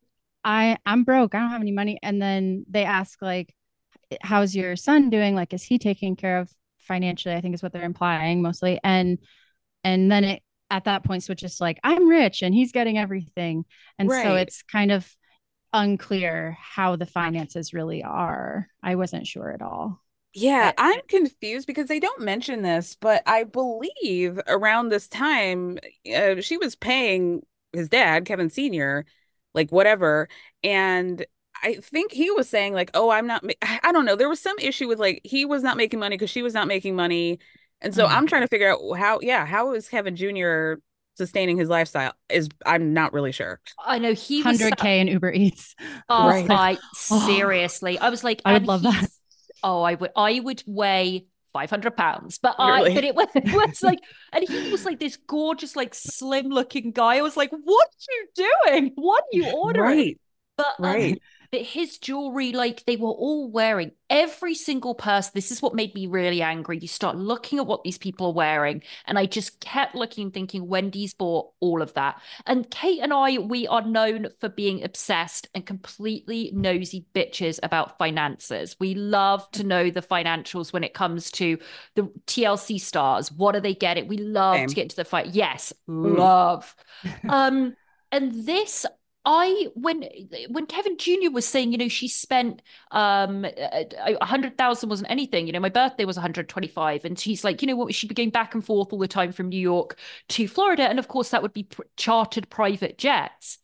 I I'm broke, I don't have any money. And then they ask like, how's your son doing? Like, is he taken care of financially? I think is what they're implying mostly. And and then it at that point switches to like, I'm rich and he's getting everything. And so Right. it's kind of unclear how the finances really are. I wasn't sure at all. Yeah, it, I'm confused because they don't mention this, but I believe around this time, uh, she was paying his dad, Kevin Senior, like whatever. And I think he was saying like, "Oh, I'm not." Ma-. I I don't know. There was some issue with like he was not making money because she was not making money, and so mm. I'm trying to figure out how. Yeah, how is Kevin Junior sustaining his lifestyle? Is I'm not really sure. I know he was. one hundred K in Uber Eats. Oh, Right. I Oh, seriously. I was like, I would and love that. he's. Oh, I would. I would weigh five hundred pounds, but I. Really. But it was, it was like, and he was like this gorgeous, like slim looking guy. I was like, what are you doing? What are you ordering? Right. But um, Right. but his jewelry, like they were all wearing every single person. This is what made me really angry. You start looking at what these people are wearing, and I just kept looking, thinking Wendy's bought all of that. And Kate and I, we are known for being obsessed and completely nosy bitches about finances. We love to know the financials when it comes to the T L C stars. What are they getting? We love Same. to get into the fight. Yes, Mm. love. um, and this I when when Kevin Junior was saying, you know, she spent um a hundred thousand wasn't anything. You know, my birthday was one hundred twenty-five, and she's like, you know what, she'd be going back and forth all the time from New York to Florida, and of course that would be pr- chartered private jets.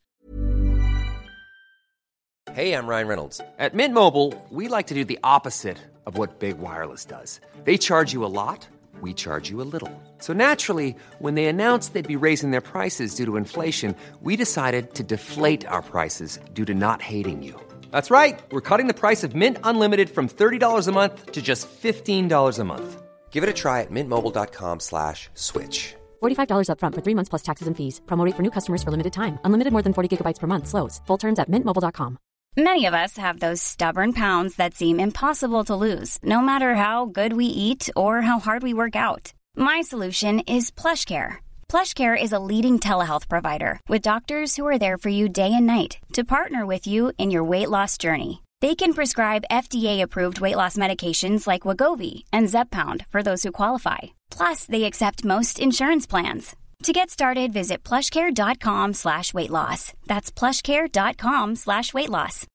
Hey, I'm Ryan Reynolds. At Mint Mobile, we like to do the opposite of what Big Wireless does. They charge you a lot. We charge you a little. So naturally, when they announced they'd be raising their prices due to inflation, we decided to deflate our prices due to not hating you. That's right. We're cutting the price of Mint Unlimited from thirty dollars a month to just fifteen dollars a month. Give it a try at mintmobile.com slash switch. forty-five dollars up front for three months plus taxes and fees. Promo rate for new customers for limited time. Unlimited more than forty gigabytes per month slows. Full terms at mint mobile dot com. Many of us have those stubborn pounds that seem impossible to lose, no matter how good we eat or how hard we work out. My solution is PlushCare. PlushCare is a leading telehealth provider with doctors who are there for you day and night to partner with you in your weight loss journey. They can prescribe F D A-approved weight loss medications like Wegovy and Zepbound for those who qualify. Plus, they accept most insurance plans. To get started, visit plushcare.com slash weight loss. That's plushcare.com slash weight loss.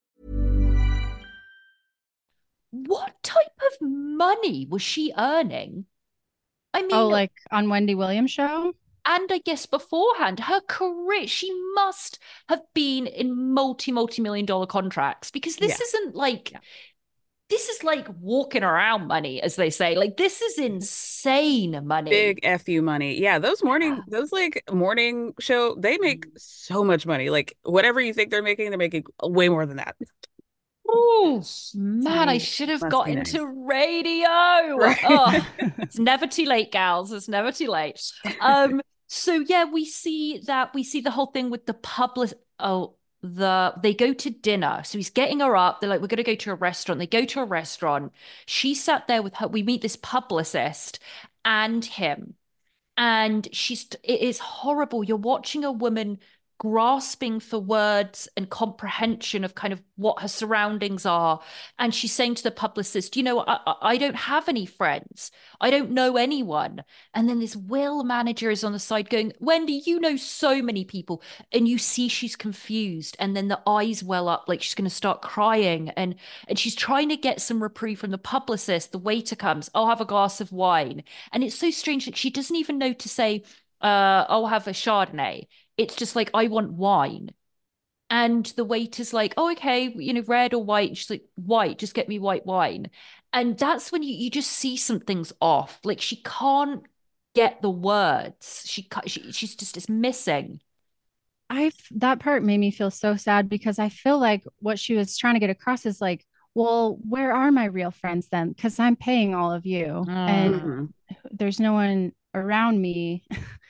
What type of money was she earning? I mean, Oh, like on Wendy Williams' show? and I guess beforehand, her career, she must have been in multi, multi million dollar contracts because this Yeah. isn't like, this is like walking around money, as they say. Like, this is insane money. Big F you money. Yeah, those morning, Yeah. those like morning show, they make so much money. Like whatever you think they're making, they're making way more than that. Oh, man, I Nice. should have Must got be into nice. radio. Right. Oh, it's never too late, gals. It's never too late. Um, so yeah, we see that we see the whole thing with the public. Oh, the they go to dinner. So he's getting her up. They're like, we're gonna go to a restaurant. They go to a restaurant. She sat there with her. We meet this publicist and him. And she's it is horrible. You're watching a woman grasping for words and comprehension of kind of what her surroundings are. And she's saying to the publicist, you know, I, I don't have any friends. I don't know anyone. And then this Will manager is on the side going, Wendy, you know so many people. And you see she's confused. And then the eyes well up like she's going to start crying. And, and she's trying to get some reprieve from the publicist. The waiter comes, I'll have a glass of wine. And it's so strange that she doesn't even know to say, uh, I'll have a Chardonnay. It's just like, I want wine. And the waiter's like, oh, okay, you know, red or white. And she's like, white, just get me white wine. And that's when you, you just see something's off. Like she can't get the words. She, she she's just is missing. I that part made me feel so sad because I feel like what she was trying to get across is like, well, where are my real friends then? Because I'm paying all of you, mm-hmm. and there's no one around me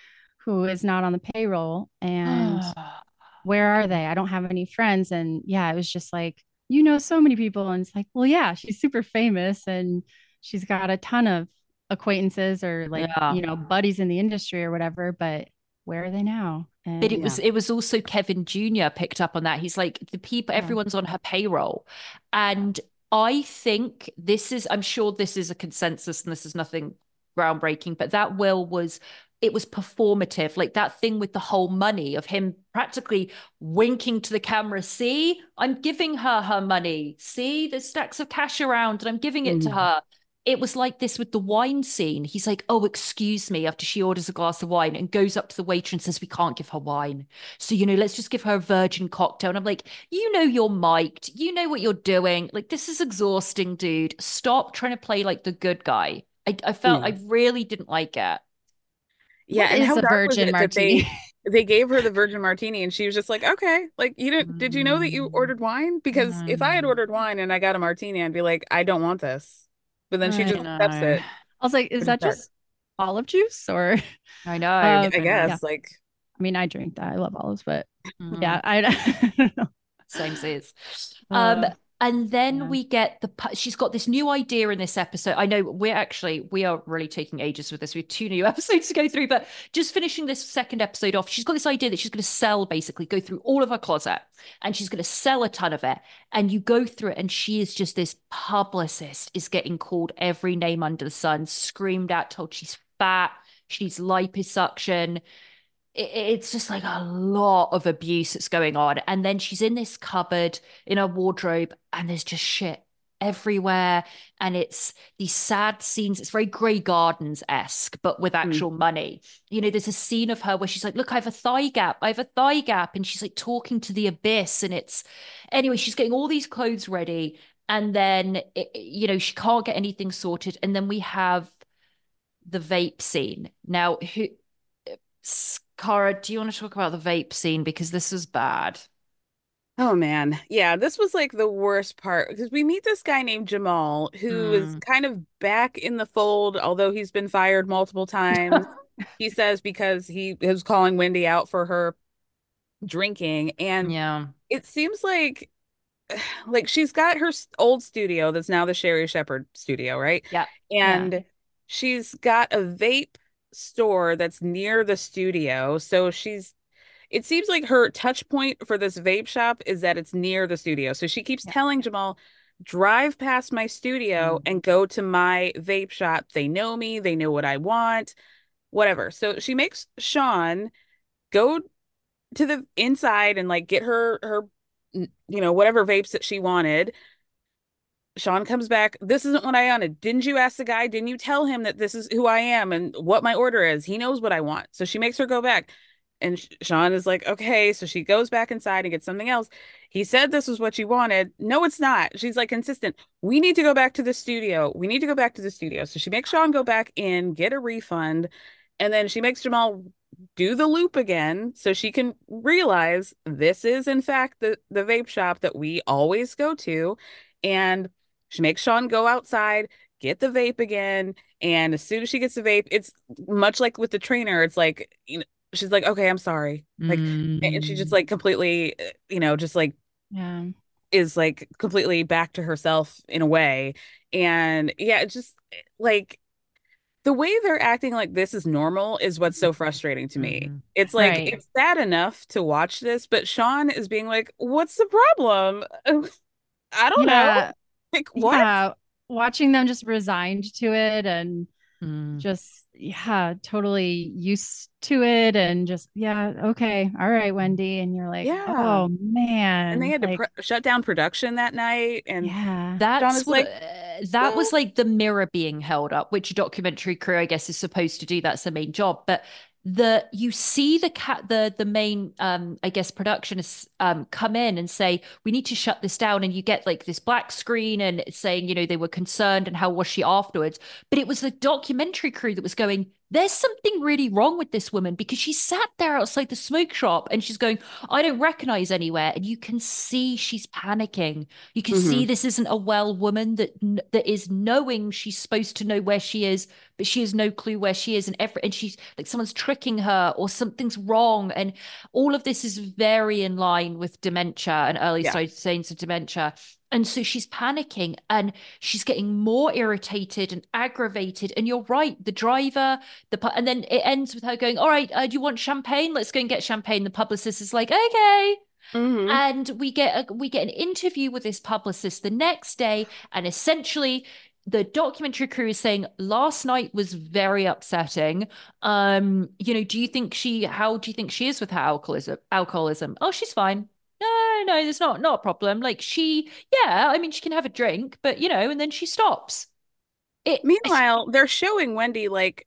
who is not on the payroll. And where are they? I don't have any friends. And yeah, it was just like, you know, so many people. And it's like, well, yeah, she's super famous and she's got a ton of acquaintances or like, yeah. you know, buddies in the industry or whatever. But where are they now? And, but it yeah. was it was also Kevin Junior picked up on that. He's like, the people, yeah. everyone's on her payroll. And I think this is, I'm sure this is a consensus and this is nothing groundbreaking, but that Will was, it was performative, like that thing with the whole money of him practically winking to the camera. See, I'm giving her her money. See, there's stacks of cash around and I'm giving it mm. to her. It was like this with the wine scene. He's like, oh, excuse me, after she orders a glass of wine and goes up to the waiter and says, we can't give her wine. So, you know, let's just give her a virgin cocktail. And I'm like, you know, you're mic'd. You know what you're doing. Like, this is exhausting, dude. Stop trying to play like the good guy. I, I felt, mm. I really didn't like it. Yeah, what and is how a dark virgin was it martini? That they, they gave her the virgin martini and she was just like, okay, like you didn't, did you know that you ordered wine? Because mm. if I had ordered wine and I got a martini, I'd be like, I don't want this. But then she just accepts it. I was like, is that just olive juice or? I know. Um, I guess yeah. like. I mean, I drink that. I love olives, but mm. yeah, I, I don't know. Same says. Um, uh, and then yeah. we get the, she's got this new idea in this episode. I know we're actually, we are really taking ages with this. We have two new episodes to go through, but just finishing this second episode off, she's got this idea that she's going to sell, basically go through all of her closet and she's going to sell a ton of it. And you go through it and she is just this publicist is getting called every name under the sun, screamed at, told she's fat, she needs liposuction. It's just like a lot of abuse that's going on. And then she's in this cupboard in her wardrobe and there's just shit everywhere. And it's these sad scenes. It's very Grey Gardens-esque, but with actual mm. money. You know, there's a scene of her where she's like, look, I have a thigh gap. I have a thigh gap. And she's like talking to the abyss. And it's, anyway, she's getting all these clothes ready. And then, it, you know, she can't get anything sorted. And then we have the vape scene. Now, who... Cara, do you want to talk about the vape scene? Because this is bad. Oh, man. Yeah, this was like the worst part because we meet this guy named Jamal who mm. is kind of back in the fold, although he's been fired multiple times. He says because he is calling Wendy out for her drinking. And yeah, it seems like like she's got her old studio that's now the Sherri Shepherd studio, right? Yeah. And yeah. she's got a vape store that's near the studio, so she's it seems like her touch point for this vape shop is that it's near the studio, so she keeps yeah. telling Jamal, drive past my studio mm. and go to my vape shop. They know me, they know what I want, whatever. So she makes Sean go to the inside and like get her her you know whatever vapes that she wanted. Sean comes back. This isn't what I wanted. Didn't you ask the guy? Didn't you tell him that this is who I am and what my order is? He knows what I want. So she makes her go back. And Sean is like, okay. So she goes back inside and gets something else. He said this was what you wanted. No, it's not. She's like consistent. We need to go back to the studio. We need to go back to the studio. So she makes Sean go back in, get a refund. And then she makes Jamal do the loop again so she can realize this is, in fact, the, the vape shop that we always go to. And she makes Sean go outside, get the vape again. And as soon as she gets the vape, it's much like with the trainer. It's like, you know, she's like, okay, I'm sorry. Like, mm. and she just like completely, you know, just like, yeah, is like completely back to herself in a way. And yeah, it's just like, the way they're acting like this is normal is what's so frustrating to me. Mm-hmm. It's like Right. it's sad enough to watch this, but Sean is being like, "What's the problem?" I don't know. Yeah. Like what? Yeah. Watching them just resigned to it and Mm. just, yeah, totally used to it. And just, yeah, okay. All right, Wendy. And you're like, Yeah. oh, And they man. had to Like, pr shut down production that night, and yeah. Sean That's is what like, uh, that "Well, was like the mirror being held up, which a documentary crew, I guess, is supposed to do. That's the main job. But the you see the cat the the main um I guess productionists um come in and say we need to shut this down, and you get like this black screen and it's saying, you know, they were concerned and how was she afterwards. But it was the documentary crew that was going, there's something really wrong with this woman because she sat there outside the smoke shop and she's going, I don't recognize anywhere. And you can see she's panicking. You can mm-hmm. see this isn't a well woman that that is knowing she's supposed to know where she is, but she has no clue where she is, and every and she's like someone's tricking her or something's wrong, and all of this is very in line with dementia and early Yeah. signs of dementia. And so she's panicking and she's getting more irritated and aggravated. And you're right, the driver, the and then it ends with her going, all right, uh, do you want champagne? Let's go and get champagne. The publicist is like, okay. Mm-hmm. And we get a, we get an interview with this publicist the next day, and essentially the documentary crew is saying last night was very upsetting. Um, you know, do you think she? How do you think she is with her alcoholism? Alcoholism? Oh, she's fine. No, no, there's not not a problem. Like she, yeah, I mean, she can have a drink, but you know, and then she stops. It. Meanwhile, they're showing Wendy like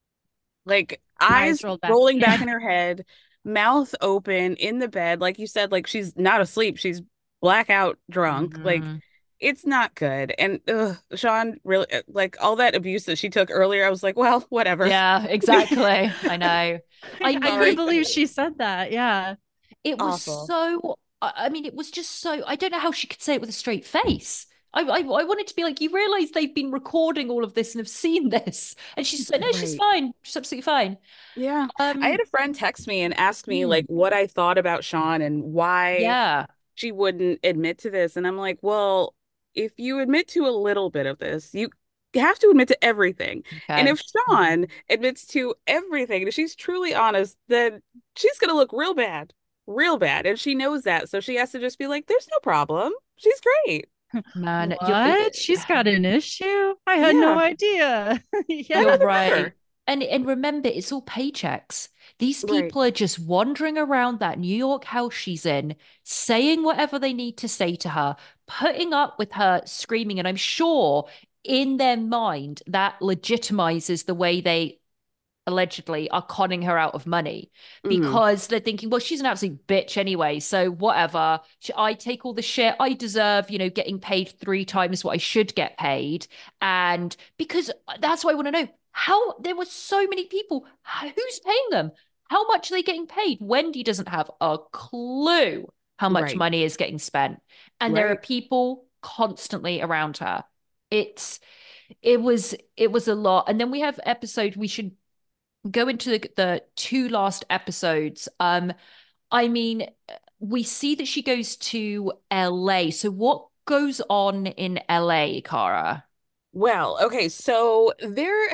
like Eyes eyes rolled back. rolling back Yeah. in her head, mouth open in the bed, like you said, like she's not asleep, she's blackout drunk. Mhm. Like it's not good. And ugh, Sean really uh, like all that abuse that she took earlier. I was like, well, whatever. Yeah, exactly. I know. I I mean, couldn't believe she said that. Yeah. it was Awful. so, I I mean, it was just so, I don't know how she could say it with a straight face. I, I, I wanted to be like, you realize they've been recording all of this and have seen this. And she's like, no, she's Right. fine. She's absolutely fine. Yeah. Um, I had a friend text me and ask me hmm, like what I thought about Sean and why yeah. she wouldn't admit to this. And I'm like, well, if you admit to a little bit of this, you have to admit to everything. And Okay. if Sean admits to everything, and if she's truly honest, then she's going to look real bad, real bad. And she knows that. So she has to just be like, there's no problem. She's great. Man, you're, What? She's got an issue? I had Yeah. no idea. Yeah. you're Another right. member. And and remember, it's all paychecks. These Right. people are just wandering around that New York house she's in, saying whatever they need to say to her, putting up with her screaming. And I'm sure in their mind that legitimizes the way they allegedly are conning her out of money Mhm. because they're thinking, well, she's an absolute bitch anyway. So whatever. Sh- I take all the shit. I deserve, you know, getting paid three times what I should get paid. And because that's what I want to know. How there were so many people. Who's paying them? How much are they getting paid? Wendy doesn't have a clue how much Right. money is getting spent. And there are Right. people constantly around her. It's it was it was a lot. And then we have episode we should go into the, the two last episodes. Um, I mean, we see that she goes to L A. So what goes on in L A, Cara? Well, okay, so there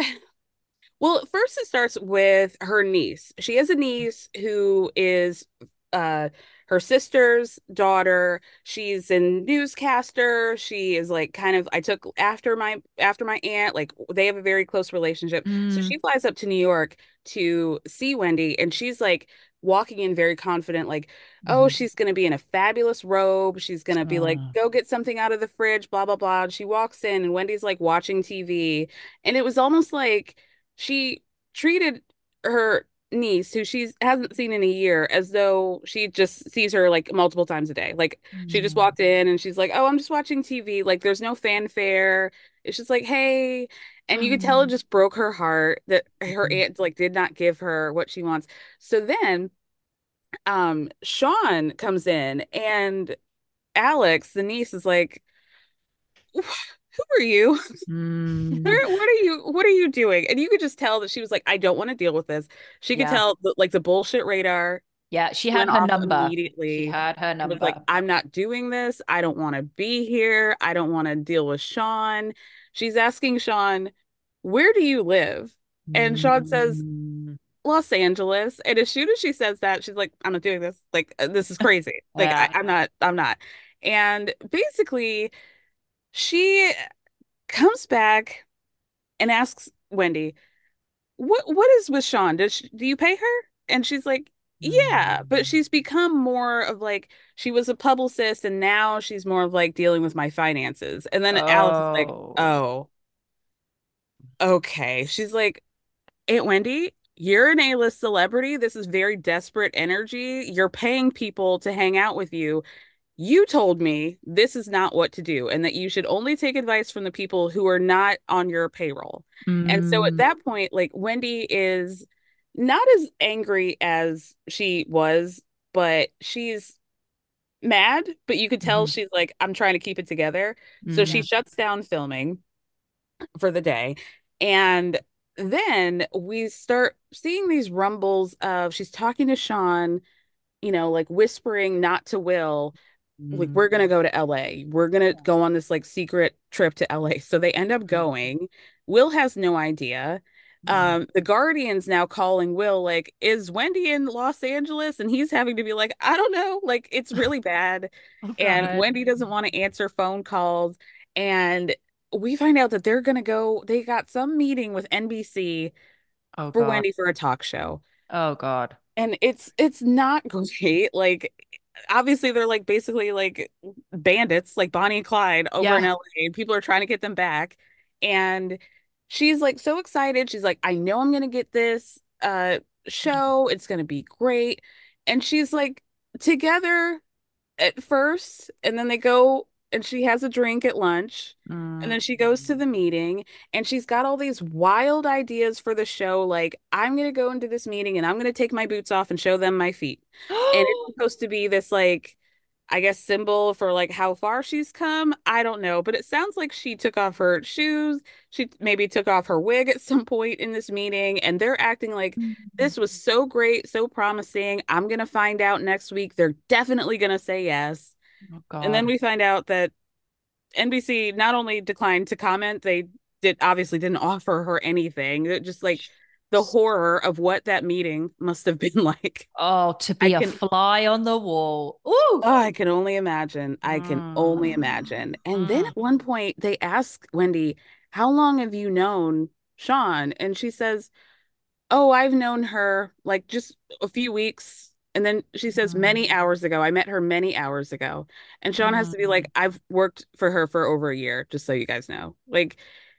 well, first it starts with her niece. She has a niece who is uh her sister's daughter. She's a newscaster. She is like kind of I took after my after my aunt, like they have a very close relationship. So Mm. she flies up to New York to see Wendy, and she's like walking in very confident, like, oh, Mhm. she's gonna be in a fabulous robe. She's gonna be like, Ah. go get something out of the fridge, blah, blah, blah. And she walks in and Wendy's like watching T V. And it was almost like she treated her niece, who she hasn't seen in a year, as though she just sees her like multiple times a day. Like she just Mm. walked in and she's like, oh, I'm just watching T V. Like there's no fanfare. It's just like, hey. And you could tell it just broke her heart that her Mhm. aunt like did not give her what she wants. So then um Sean comes in and Alex, the niece, is like, who are you? Mm. Where, what are you what are you doing? And you could just tell that she was like, I don't want to deal with this. She could Yeah. tell that like the bullshit radar Yeah, she had went her off number. She immediately. had her It was like, number. I'm not doing this. I don't want to be here. I don't want to deal with Sean. She's asking Sean where do you live? And Sean says, Mm. Los Angeles. And as soon as she says that, she's like, I'm not doing this. Like, uh, this is crazy. Like, I, Yeah. I'm not, I'm not. And basically, she comes back and asks Wendy, what what is with Sean? Does she, do you pay her? And she's like, yeah, but Mm. she's become more of like she was a publicist and now she's more of like dealing with my finances. And then Alex is like, Oh. oh, okay. She's like, Aunt Wendy, you're an A-list celebrity. This is very desperate energy. You're paying people to hang out with you. You told me this is not what to do and that you should only take advice from the people who are not on your payroll. And so at Mm. that point, like Wendy is not as angry as she was, but she's mad, but you could tell Mhm. she's like, I'm trying to keep it together. So Mm. she Yeah. shuts down filming for the day. And then we start seeing these rumbles of she's talking to Sean, you know, like whispering not to Will, like Mm. we're gonna go to L A. We're gonna go on this like secret trip to L A. So they end up going. Will has no idea. Mm. Um, the Guardian's now calling Will, like, is Wendy in Los Angeles? And he's having to be like, I don't know. Like, it's really bad. Oh And God. Wendy doesn't want to answer phone calls. And we find out that they're gonna go, they got some meeting with N B C Oh for God. Wendy for a talk show. Oh God. And it's it's not great. Like obviously they're like basically like bandits, like Bonnie and Clyde over in Yeah. L A. And people are trying to get them back. And she's like so excited. She's like, I know I'm gonna get this uh show. It's gonna be great. And she's like together at first, and then they go and she has a drink at lunch, and Mm. then she goes to the meeting, and she's got all these wild ideas for the show. Like, I'm gonna go into this meeting and I'm gonna take my boots off and show them my feet. And it's supposed to be this like I guess symbol for like how far she's come. I don't know, but it sounds like she took off her shoes. She maybe took off her wig at some point in this meeting, and they're acting like this was so great, so promising. I'm gonna find out next week. They're definitely gonna say yes. Oh And then God. we find out that N B C not only declined to comment, they did obviously didn't offer her anything. It just like the horror of what that meeting must have been like. Oh, to I be a can fly on the wall. Ooh. Oh, I can only imagine. I can only Mm. imagine. And then Mm. at one point, they ask Wendy, how long have you known Sean? And she says, oh, I've known her like just a few weeks. And then she says, many Mm. hours ago. I met her many hours ago. And Sean has to be like, Mm. I've worked for her for over a year, just so you guys know. Like,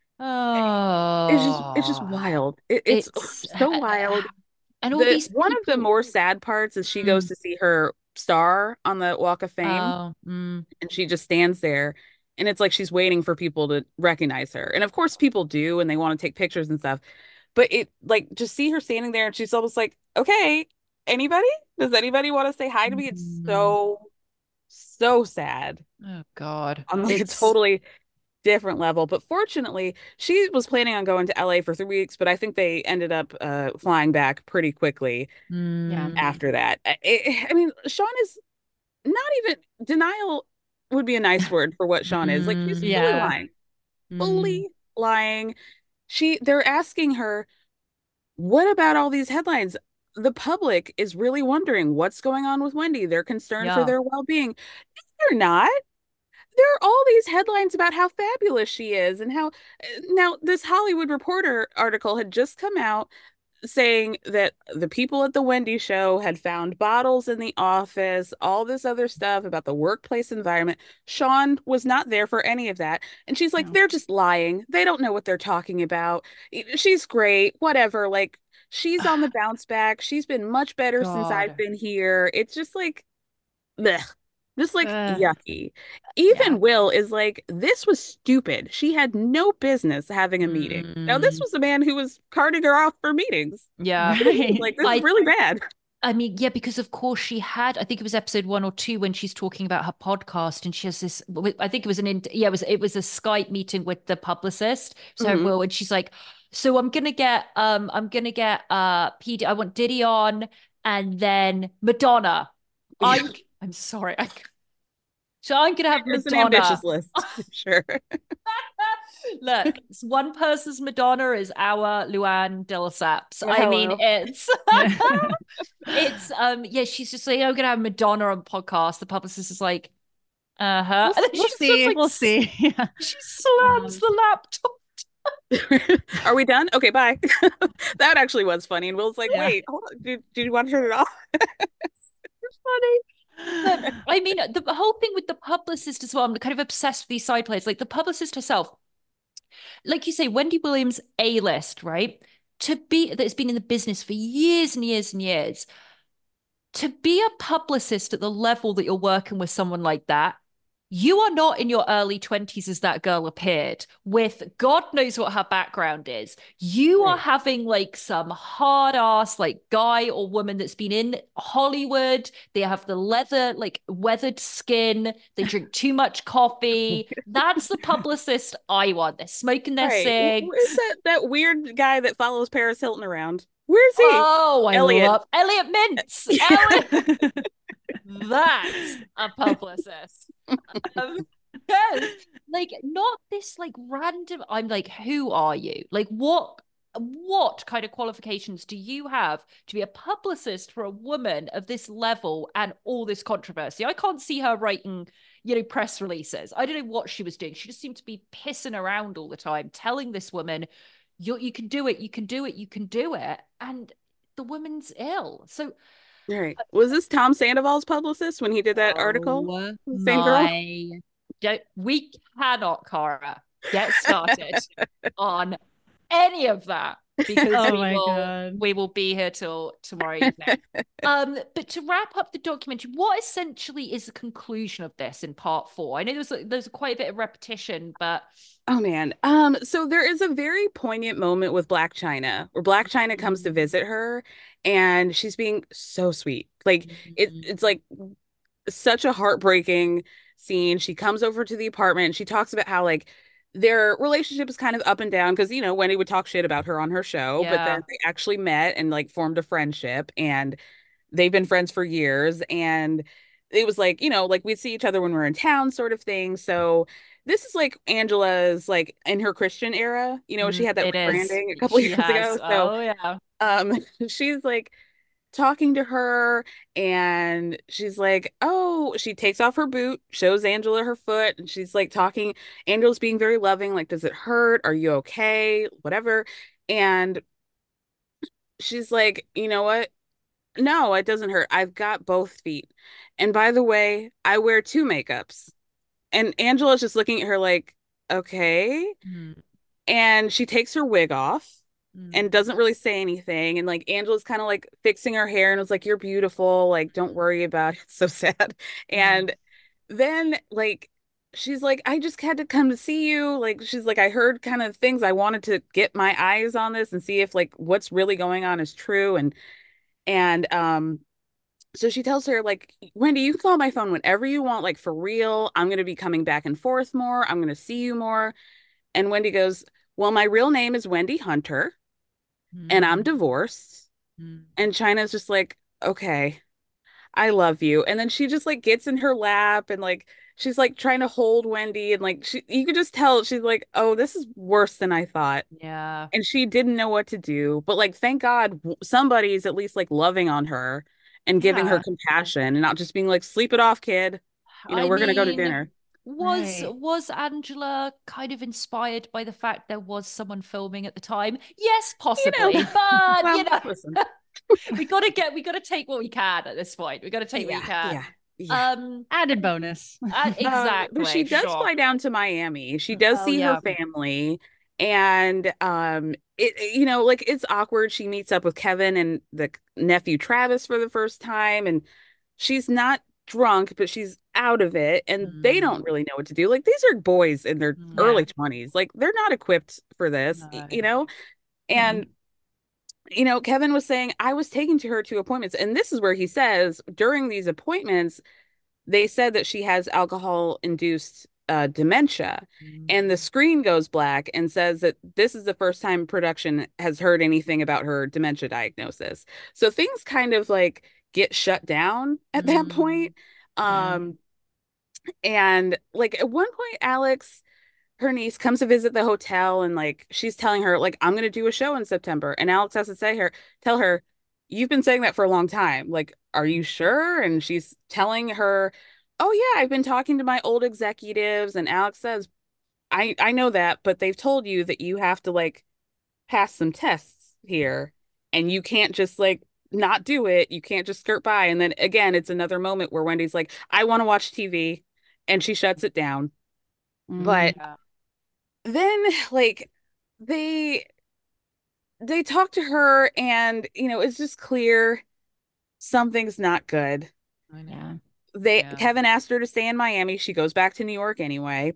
it's just, it's just Oh, wild. It, it's it's so wild. and all The these one of the people. more sad parts is she goes Mm. to see her star on the Walk of Fame, Oh, mm. and she just stands there, and it's like she's waiting for people to recognize her. And of course people do, and they want to take pictures and stuff, but it like just see her standing there and she's almost like, okay, anybody, does anybody want to say hi to me? It's Mm. so so sad Oh God. on like a It's totally different level. But fortunately she was planning on going to L A for three weeks, but I think they ended up uh flying back pretty quickly Yeah. mm. after that. I, I mean, Sean is not even denial would be a nice word for what Sean is. Like he's Mm. fully Yeah. lying, Mm. fully lying. She, they're asking her, what about all these headlines? The public is really wondering what's going on with Wendy. They're concerned for Yeah. their well-being. They're not. There are all these headlines about how fabulous she is and how now this Hollywood Reporter article had just come out saying that the people at the Wendy show had found bottles in the office, all this other stuff about the workplace environment. Sean was not there for any of that. And she's like, No. they're just lying. They don't know what they're talking about. She's great, whatever. Like, she's on the bounce back. She's been much better since I've God. been here. It's just like, blech. Just like Uh, yucky. yeah. Even Will is like, this was stupid. She had no business having a meeting. Now, this Mm. was a man who was carting her off for meetings. Yeah. But he was Right. like, this is I really bad. I mean, yeah, because of course she had, I think it was episode one or two when she's talking about her podcast and she has this, I think it was an, in- yeah, it was, it was a Skype meeting with the publicist. So Mhm. Will, and she's like, so I'm going to get, um, I'm going to get, uh, P D, I want Diddy on and then Madonna. I'm, I'm sorry. I, so I'm going to have It's an Madonna. ambitious list, for sure. Look, it's one person's Madonna is our Luann de Lesseps. Oh, I mean, hello. it's it's um yeah, she's just like, oh, we're gonna have Madonna on podcast. The publicist is like, uh-huh. We'll, And then we'll she's see. just like, We'll see. Yeah. she slams Um, the laptop. Are we done? Okay, bye. That actually was funny. And Will's like, Yeah. wait, hold on. Did, did you want to turn it off? Funny. But I mean, the whole thing with the publicist as well, I'm kind of obsessed with these side players. Like the publicist herself, like you say, Wendy Williams, A-list, right? To be that's been in the business for years and years and years. To be a publicist at the level that you're working with someone like that, you are not in your early twenties as that girl appeared, with God knows what her background is. You are having like some hard ass like guy or woman that's been in Hollywood. They have the leather, like weathered skin. They drink too much coffee. That's the publicist I want. They're smoking their Right. cigs. Where's that, that weird guy that follows Paris Hilton around? Where's he? Oh, I Elliot. love Elliot Mintz. Elliot. That's a publicist. Um, yes. Like not this like random. I'm like, who are you? Like what what kind of qualifications do you have to be a publicist for a woman of this level and all this controversy? I can't see her writing, you know, press releases. I don't know what she was doing. She just seemed to be pissing around all the time, telling this woman, you you can do it, you can do it, you can do it. And the woman's ill. So Right. Was this Tom Sandoval's publicist when he did that article? oh Same girl? my don't we cannot, Cara, get started on any of that because Oh we my will God. we will be here till tomorrow evening. Um, but to wrap up the documentary, what essentially is the conclusion of this in part four? I know there's there's quite a bit of repetition, but Oh man. Um, so there is a very poignant moment with Black China where Black China comes to visit her and she's being so sweet. Like it it's like such a heartbreaking scene. She comes over to the apartment and she talks about how like their relationship is kind of up and down because you know Wendy would talk shit about her on her show, but Yeah. then they actually met and like formed a friendship and they've been friends for years and it was like, you know, like we'd see each other when we're in town sort of thing. So this is like Angela's like in her Christian era, you know, she had that It is. rebranding a couple She years has. ago. So Oh yeah. um she's like talking to her and she's like, oh, she takes off her boot, shows Angela her foot, and she's like talking. Angela's being very loving, like, does it hurt? Are you okay? Whatever. And she's like, you know what? No, it doesn't hurt. I've got both feet. And by the way, I wear two makeups. And Angela's just looking at her like, okay. Mm. And she takes her wig off Mm. and doesn't really say anything. And like Angela's kind of like fixing her hair and was like, you're beautiful. Like, don't worry about it. It's so sad. And then like she's like, I just had to come to see you. Like, she's like, I heard kind of things. I wanted to get my eyes on this and see if like what's really going on is true. And and um so she tells her like, Wendy, you can call my phone whenever you want, like for real. I'm gonna be coming back and forth more. I'm gonna see you more. And Wendy goes, well, my real name is Wendy Hunter and I'm divorced. Mm. And China's just like, okay, I love you. And then she just like gets in her lap and like she's like trying to hold Wendy and like she you could just tell she's like, oh, this is worse than I thought. Yeah. And she didn't know what to do. But like thank God somebody's at least like loving on her and giving her Yeah. compassion and not just being like, sleep it off, kid. You know, I we're gonna go to mean, dinner. Was Right. was Angela kind of inspired by the fact there was someone filming at the time? Yes, possibly, but Well, you know, listen. we gotta get we gotta take what we can at this point. We gotta take what we can. yeah, yeah. Um, Added bonus. uh, Uh, exactly. but she does sure. fly down to Miami. She does Oh, see yeah. her family, and um, it it- you know like it's awkward. She meets up with Kevin and the nephew Travis for the first time, and she's not drunk, but she's out of it, and they Mm. don't really know what to do. Like these are boys in their Mm. early twenties. Like they're not equipped for this, y- you No. know. And you know, Kevin was saying I was taking to her to appointments, and this is where he says during these appointments they said that she has alcohol induced uh, dementia. Mm. And the screen goes black and says that this is the first time production has heard anything about her dementia diagnosis. So things kind of like get shut down at that Mm. point. Yeah. Um, and like at one point, Alex, her niece comes to visit the hotel, and like she's telling her like I'm gonna do a show in September, and Alex has to say her tell her, you've been saying that for a long time, like are you sure? And she's telling her, oh yeah, I've been talking to my old executives. And Alex says, I I know that, but they've told you that you have to like pass some tests here, and you can't just like not do it. You can't just skirt by. And then again, it's another moment where Wendy's like, I want to watch T V, and she shuts it down. Mm. But Yeah. then like they they talk to her, and you know it's just clear something's not good. I know. Yeah. They Yeah. Kevin asked her to stay in Miami. She goes back to New York anyway.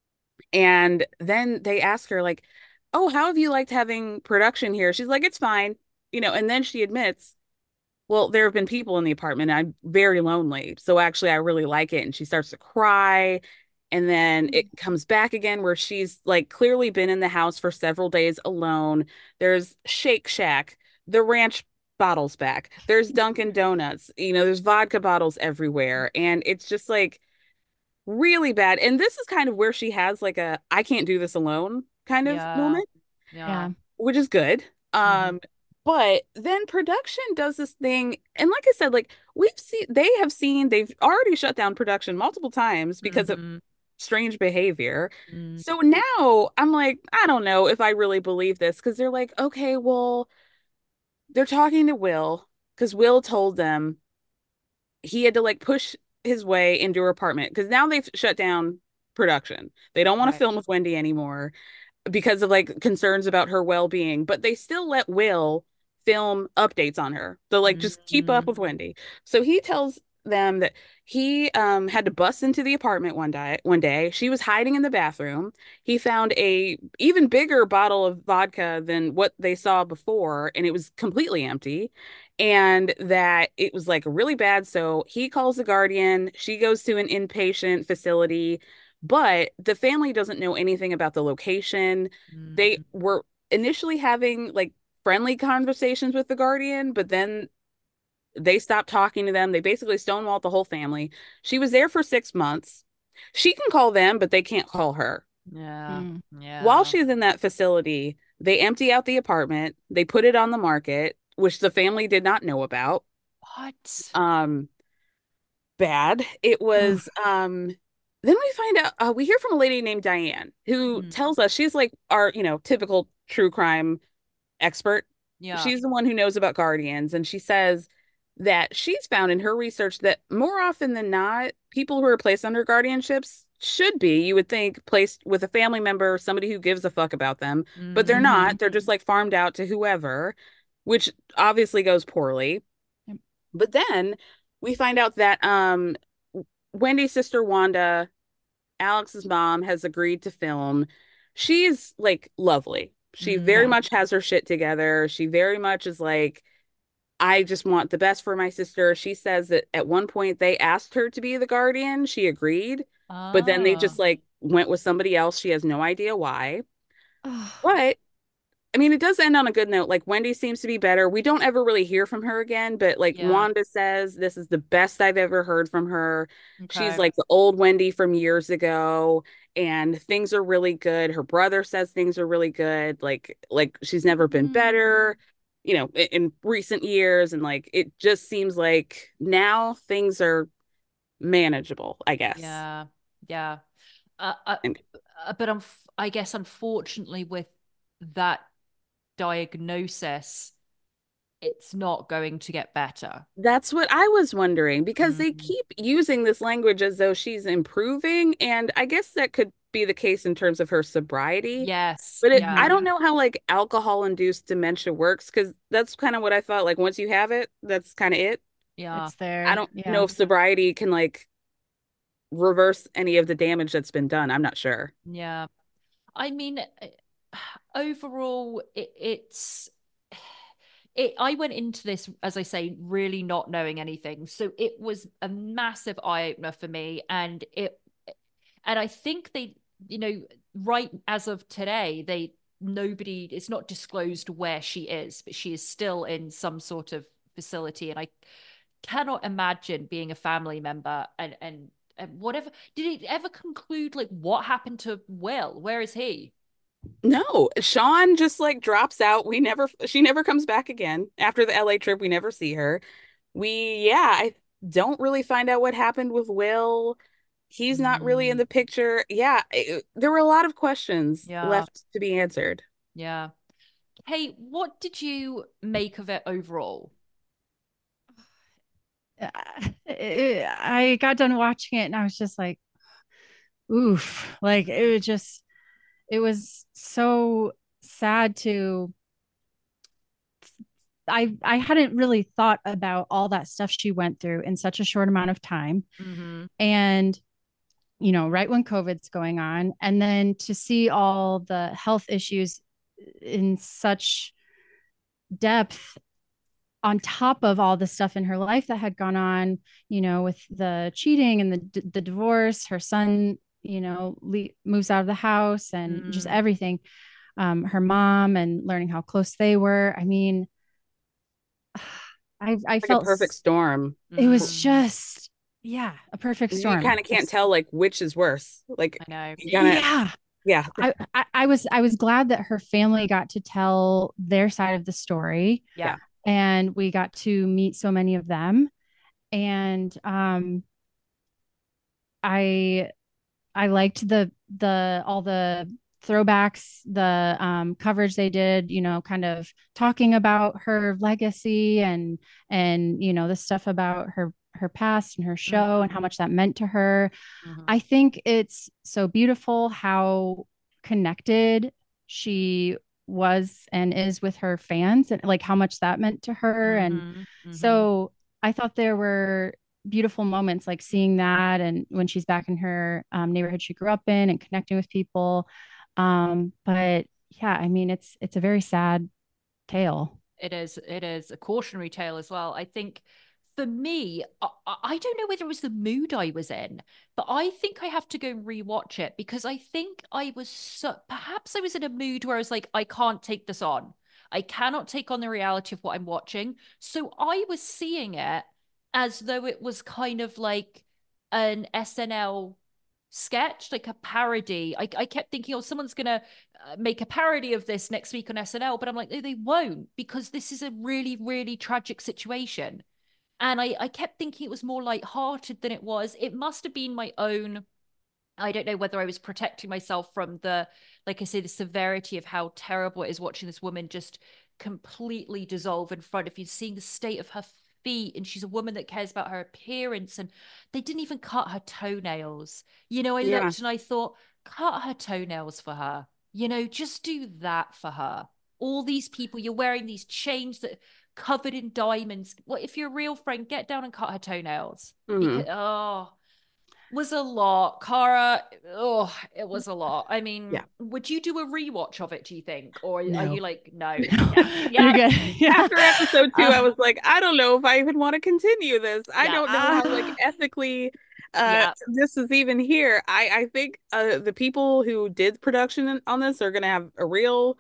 And then they ask her like, oh, how have you liked having production here? She's like, it's fine, you know. And then she admits, well, there have been people in the apartment. I'm very lonely, so actually I really like it. And she starts to cry. And then it comes back again where she's like clearly been in the house for several days alone. There's Shake Shack, the ranch bottles back. There's Dunkin' Donuts, you know, there's vodka bottles everywhere. And it's just like really bad. And this is kind of where she has like a I can't do this alone kind of Yeah. moment, Yeah. Yeah. which is good. Um, Mhm. but then production does this thing, and like I said, like we've seen, they have seen, they've already shut down production multiple times because of Mhm. strange behavior. Mm. So now I'm like, I don't know if I really believe this, because they're like, okay, well, they're talking to Will because Will told them he had to like push his way into her apartment because now they've shut down production. They don't want to Right. film with Wendy anymore because of like concerns about her well-being, but they still let Will film updates on her. So like just keep up Mhm. with Wendy. So he tells them that he um had to bust into the apartment one day one day. She was hiding in the bathroom. He found a even bigger bottle of vodka than what they saw before, and it was completely empty. And that it was like really bad. So he calls the Guardian. She goes to an inpatient facility, but the family doesn't know anything about the location. They Mm. were initially having like friendly conversations with the Guardian, but then they stopped talking to them. They basically stonewalled the whole family. She was there for six months. She can call them, but they can't call her. Yeah. Mm. While Yeah. she's in that facility, they empty out the apartment. They put it on the market, which the family did not know about. What? Um, bad. It was um then we find out uh, we hear from a lady named Diane who Mhm. tells us she's like our, you know, typical true crime expert. Yeah. She's the one who knows about guardians, and she says that she's found in her research that more often than not, people who are placed under guardianships should be, you would think, placed with a family member, somebody who gives a fuck about them, but they're Mhm. not. They're just like farmed out to whoever, which obviously goes poorly. Yep. But then we find out that um Wendy's sister Wanda, Alex's mom, has agreed to film. She's like lovely. She Mm. very Yeah. much has her shit together. She very much is like, I just want the best for my sister. She says that at one point they asked her to be the guardian. She agreed, but then they Oh. just like went with somebody else. She has no idea why. Oh, But I mean, it does end on a good note. Like Wendy seems to be better. We don't ever really hear from her again, but like Yeah. Wanda says, this is the best I've ever heard from her. She's Okay. like the old Wendy from years ago, and things are really good. Her brother says things are really good. Like like she's never been Mm. better, you know, in, in recent years, and like it just seems like now things are manageable, I guess. Yeah. Yeah. Uh, uh, And uh, but I'm, I guess, unfortunately, with that diagnosis, it's not going to get better. that's what I was wondering, because they Mm. keep using this language as though she's improving, and I guess that could be the case in terms of her sobriety. Yes. But it, I Yeah. don't know how like alcohol-induced dementia works, because that's kind of what I thought. Like once you have it, that's kind of it. Yeah. it's there. I don't Yeah. know if sobriety can like reverse any of the damage that's been done. I'm not sure. Yeah. I mean, uh, overall, it, it's it. I went into this, as I say, really not knowing anything, so it was a massive eye opener for me, and it, and I think they, you know, right as of today, they nobody, it's not disclosed where she is, but she is still in some sort of facility, and I cannot imagine being a family member and and whatever. Did it ever conclude like what happened to Will? Where is he? No, Sean just like drops out. We never, she never comes back again. After the L A trip, we never see her. We, yeah, I don't really find out what happened with Will. He's not really in Mm. the picture. Yeah, it, there were a lot of questions Yeah. left to be answered. Yeah. Hey, what did you make of it overall? I got done watching it and I was just like, oof, like it was just, it was so sad to, I, I hadn't really thought about all that stuff she went through in such a short amount of time. Mm-hmm. And, you know, right when COVID's going on, and then to see all the health issues in such depth on top of all the stuff in her life that had gone on, you know, with the cheating and the the divorce, her son, you know, le- moves out of the house and mm. just everything. Um, her mom and learning how close they were. I mean, I I like felt a perfect storm. It was just, yeah, a perfect storm. You kind of can't it's, tell like which is worse. Like, I know. You gotta, yeah. Yeah. I, I, I was I was glad that her family got to tell their side of the story. Yeah. And we got to meet so many of them. And um I I liked the the all the throwbacks, the um coverage they did, you know, kind of talking about her legacy and and you know, the stuff about her her past and her show mm-hmm. and how much that meant to her. Mm-hmm. I think it's so beautiful how connected she was and is with her fans and like how much that meant to her. Mm-hmm. And mm-hmm. so I thought there were beautiful moments like seeing that and when she's back in her um, neighborhood she grew up in and connecting with people. Um, but yeah, I mean, it's it's a very sad tale. It is. It is a cautionary tale as well. I think for me, I, I don't know whether it was the mood I was in, but I think I have to go rewatch it because I think I was so, perhaps I was in a mood where I was like, I can't take this on. I cannot take on the reality of what I'm watching. So I was seeing it as though it was kind of like an S N L sketch, like a parody. I, I kept thinking, oh, someone's going to make a parody of this next week on S N L. But I'm like, no, they won't, because this is a really, really tragic situation. And I, I kept thinking it was more lighthearted than it was. It must have been my own. I don't know whether I was protecting myself from the, like I say, the severity of how terrible it is watching this woman just completely dissolve in front of you, seeing the state of her feet. And she's a woman that cares about her appearance. And they didn't even cut her toenails. You know, I yeah. looked and I thought, cut her toenails for her. You know, just do that for her. All these people, you're wearing these chains that covered in diamonds. Well, if you're a real friend, get down and cut her toenails. Mm-hmm. Because, oh, was a lot. Cara, oh, it was a lot. I mean, yeah. would you do a rewatch of it, do you think? Or no. Are you like, no? no. Yeah. Yeah. You're good. Yeah. After episode two, uh, I was like, I don't know if I even want to continue this. I yeah. don't know how like ethically uh, yeah. this is even here. I, I think uh, the people who did production on this are going to have a real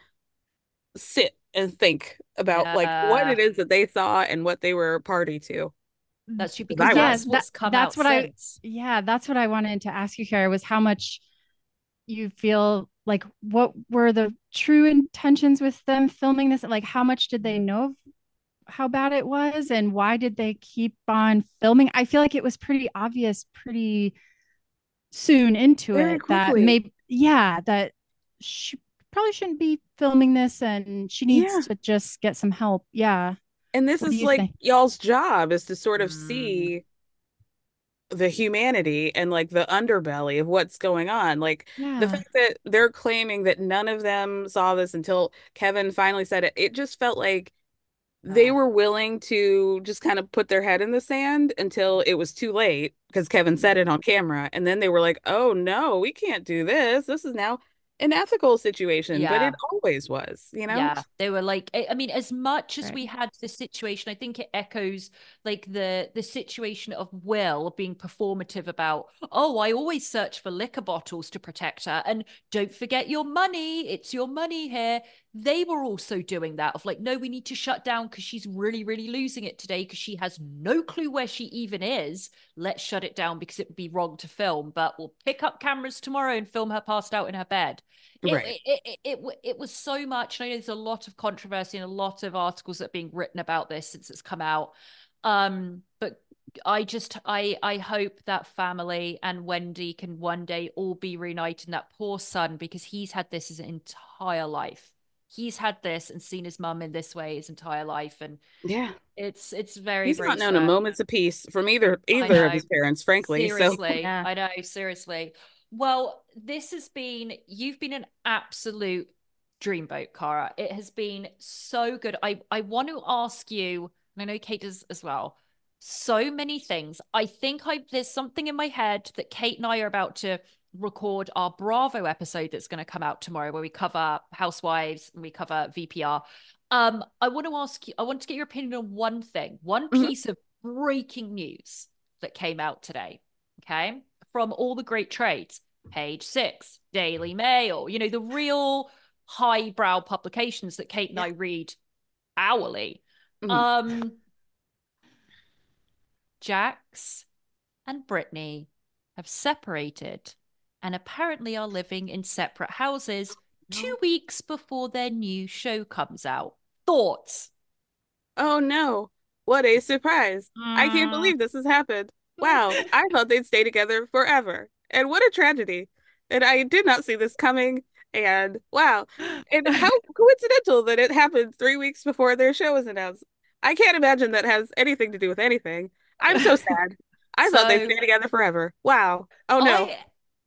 sit and think about yeah. like what it is that they saw and what they were party to. That's true, because that's yeah, what's that, come that's out what since. I yeah that's what I wanted to ask you, Kara, was how much you feel like, what were the true intentions with them filming this? Like, how much did they know of how bad it was, and why did they keep on filming? I feel like it was pretty obvious pretty soon into Very it quickly. that maybe yeah that she probably shouldn't be filming this and she needs yeah. to just get some help. Yeah. And this what is like think? y'all's job is to sort of mm. see the humanity and like the underbelly of what's going on. Like yeah. the fact that they're claiming that none of them saw this until Kevin finally said it, it just felt like uh. they were willing to just kind of put their head in the sand until it was too late because Kevin said it on camera. And then they were like, oh no, we can't do this. This is now an ethical situation, yeah. but it always was, you know? Yeah, they were like, I mean, as much as right. we had this situation, I think it echoes like the the situation of Will being performative about, oh, I always search for liquor bottles to protect her. And don't forget your money. It's your money here. they were also doing that of like, no, we need to shut down because she's really, really losing it today because she has no clue where she even is. Let's shut it down because it would be wrong to film, but we'll pick up cameras tomorrow and film her passed out in her bed. It, right. it, it, it, it, it was so much. And I know there's a lot of controversy and a lot of articles that are being written about this since it's come out. Um, but I just, I, I hope that family and Wendy can one day all be reunited, and that poor son, because he's had this his entire life. He's had this and seen his mum in this way his entire life. And yeah, it's, it's very, he's very not known sad. a moment's of peace from either, either of his parents, frankly. Seriously. So yeah. I know, seriously. Well, this has been, you've been an absolute dreamboat, Cara. It has been so good. I, I want to ask you, and I know Kate does as well, so many things. I think I there's something in my head that Kate and I are about to record our Bravo episode that's going to come out tomorrow, where we cover Housewives and we cover V P R. Um, I want to ask you, I want to get your opinion on one thing, one piece mm-hmm. of breaking news that came out today. Okay. From all the great trades, Page Six, Daily Mail, you know, the real highbrow publications that Kate and I read hourly. Mm-hmm. Um, Jax and Brittany have separated and apparently are living in separate houses two weeks before their new show comes out. Thoughts? Oh no, what a surprise. Mm. I can't believe this has happened. Wow, I thought they'd stay together forever. And what a tragedy. And I did not see this coming. And wow. And how coincidental that it happened three weeks before their show was announced. I can't imagine that has anything to do with anything. I'm so sad. I so, thought they'd stay together forever. Wow. Oh no. I,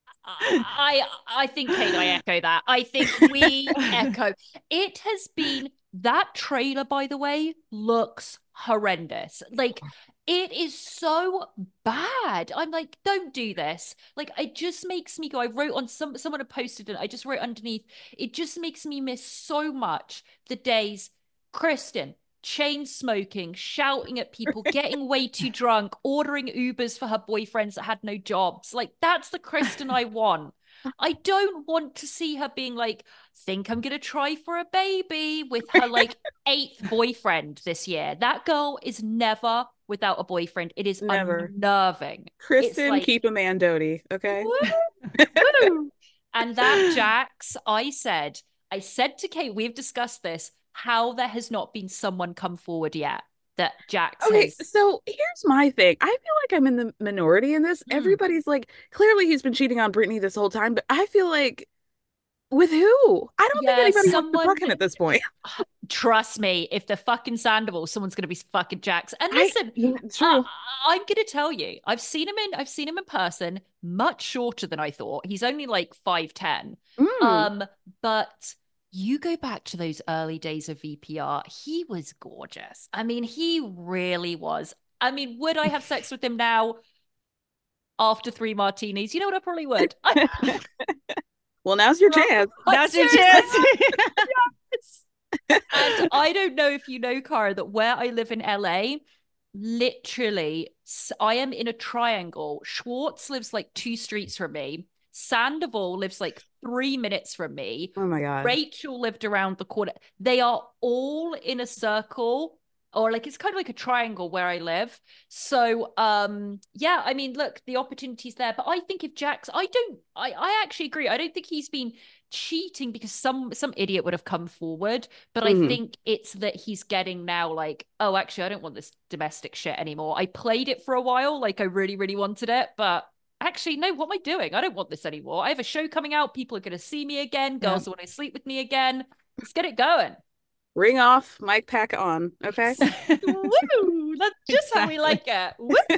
I I think Kate, I echo that. I think we echo. It has been, that trailer, by the way, looks horrendous. Like, it is so bad. I'm like, don't do this. Like, it just makes me go. I wrote on some someone had posted it. I just wrote underneath. It just makes me miss so much the days Kristen chain smoking, shouting at people, getting way too drunk, ordering Ubers for her boyfriends that had no jobs. Like, that's the Kristen I want. I don't want to see her being like, think I'm going to try for a baby with her like eighth boyfriend this year. That girl is never without a boyfriend. It is never. Unnerving. Kristen, like, keep a man doty, okay? Woo, woo. And that Jax, I said, I said to Kate, we've discussed this, how there has not been someone come forward yet that Jax okay, has. So here's my thing. I feel like I'm in the minority in this. Mm. Everybody's like, clearly he's been cheating on Brittany this whole time, but I feel like, with who? I don't yeah, think anybody someone, wants to fuck him at this point. Trust me, if they're fucking Sandoval, someone's going to be fucking Jax. And listen, I, yeah, true. Uh, I'm going to tell you, I've seen him in, I've seen him in person, much shorter than I thought. He's only like five ten. Mm. Um, but you go back to those early days of V P R, he was gorgeous. I mean, he really was. I mean, would I have sex with him now after three martinis? You know what? I probably would. I- well, now's your well, chance. Now's your chance. Yes. And I don't know if you know, Cara, that where I live in L A, literally, I am in a triangle. Schwartz lives like two streets from me. Sandoval lives like three minutes from me. Oh my God. Rachel lived around the corner. They are all in a circle, or like, it's kind of like a triangle where I live. So, um, yeah, I mean, look, the opportunity's there. But I think if Jax, I don't, I, I actually agree. I don't think he's been cheating because some some idiot would have come forward. But mm-hmm. I think it's that he's getting now like, oh, actually, I don't want this domestic shit anymore. I played it for a while, like I really, really wanted it, but actually, no, what am I doing? I don't want this anymore. I have a show coming out. People are going to see me again. Girls yeah. want to sleep with me again. Let's get it going. Ring off, mic pack on. Okay. Woo! That's just exactly how we like it.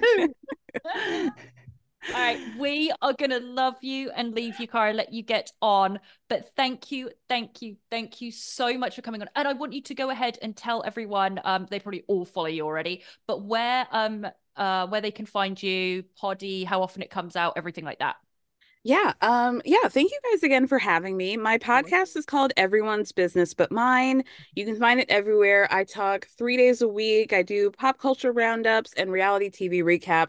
Woo! All right. We are going to love you and leave you, Cara, let you get on. But thank you, thank you, thank you so much for coming on. And I want you to go ahead and tell everyone, um, they probably all follow you already, but where, um, uh, where they can find you, Poddy, how often it comes out, everything like that. Yeah. Um, yeah. Thank you guys again for having me. My podcast is called Everyone's Business But Mine. You can find it everywhere. I talk three days a week. I do pop culture roundups and reality T V recaps.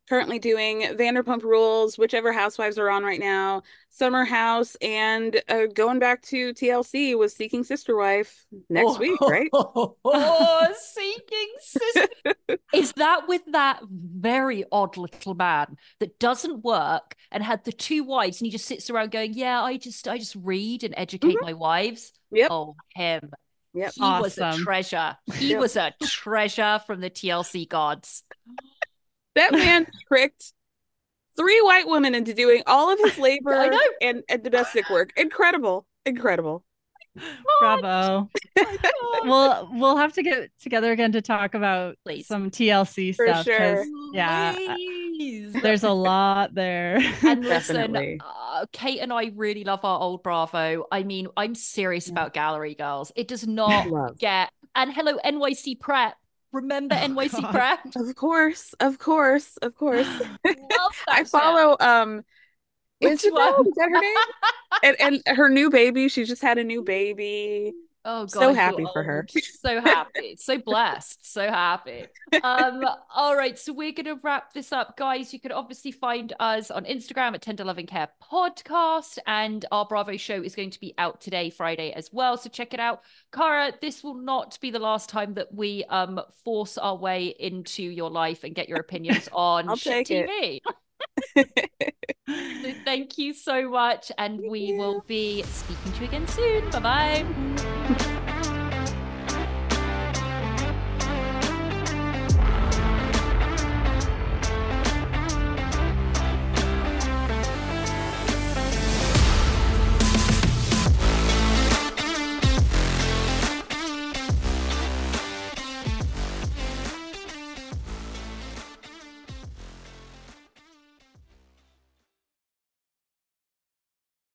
currently doing Vanderpump Rules, whichever Housewives are on right now, Summer House, and uh, going back to T L C with Seeking Sister Wife next oh. week, right? Oh, Seeking Sister. Is that with that very odd little man that doesn't work and had the two wives and he just sits around going, yeah, I just I just read and educate mm-hmm. my wives? Yep. Oh, him. Yep. He awesome. was a treasure. He yep. was a treasure from the T L C gods. That man tricked three white women into doing all of his labor and, and domestic work. Incredible. Incredible. Bravo. Oh we'll we'll have to get together again to talk about Please. some T L C For stuff. Sure. Yeah. Please. There's a lot there. And listen, uh, Kate and I really love our old Bravo. I mean, I'm serious yeah. about Gallery Girls. It does not love. get and hello N Y C Prep. Remember oh, N Y C God. Prep? Of course, of course, of course. I follow shit. um Isabel, is that her name? and and her new baby. She just had a new baby. Oh God, so happy for her. So happy, so blessed, so happy. Um, all right, so we're gonna wrap this up, guys. You can obviously find us on Instagram at Tender Loving Care Podcast, and our Bravo show is going to be out today, Friday as well. So check it out, Cara. This will not be the last time that we um force our way into your life and get your opinions on I'll shit take T V. So thank you so much, and we will be speaking to you again soon. Bye bye.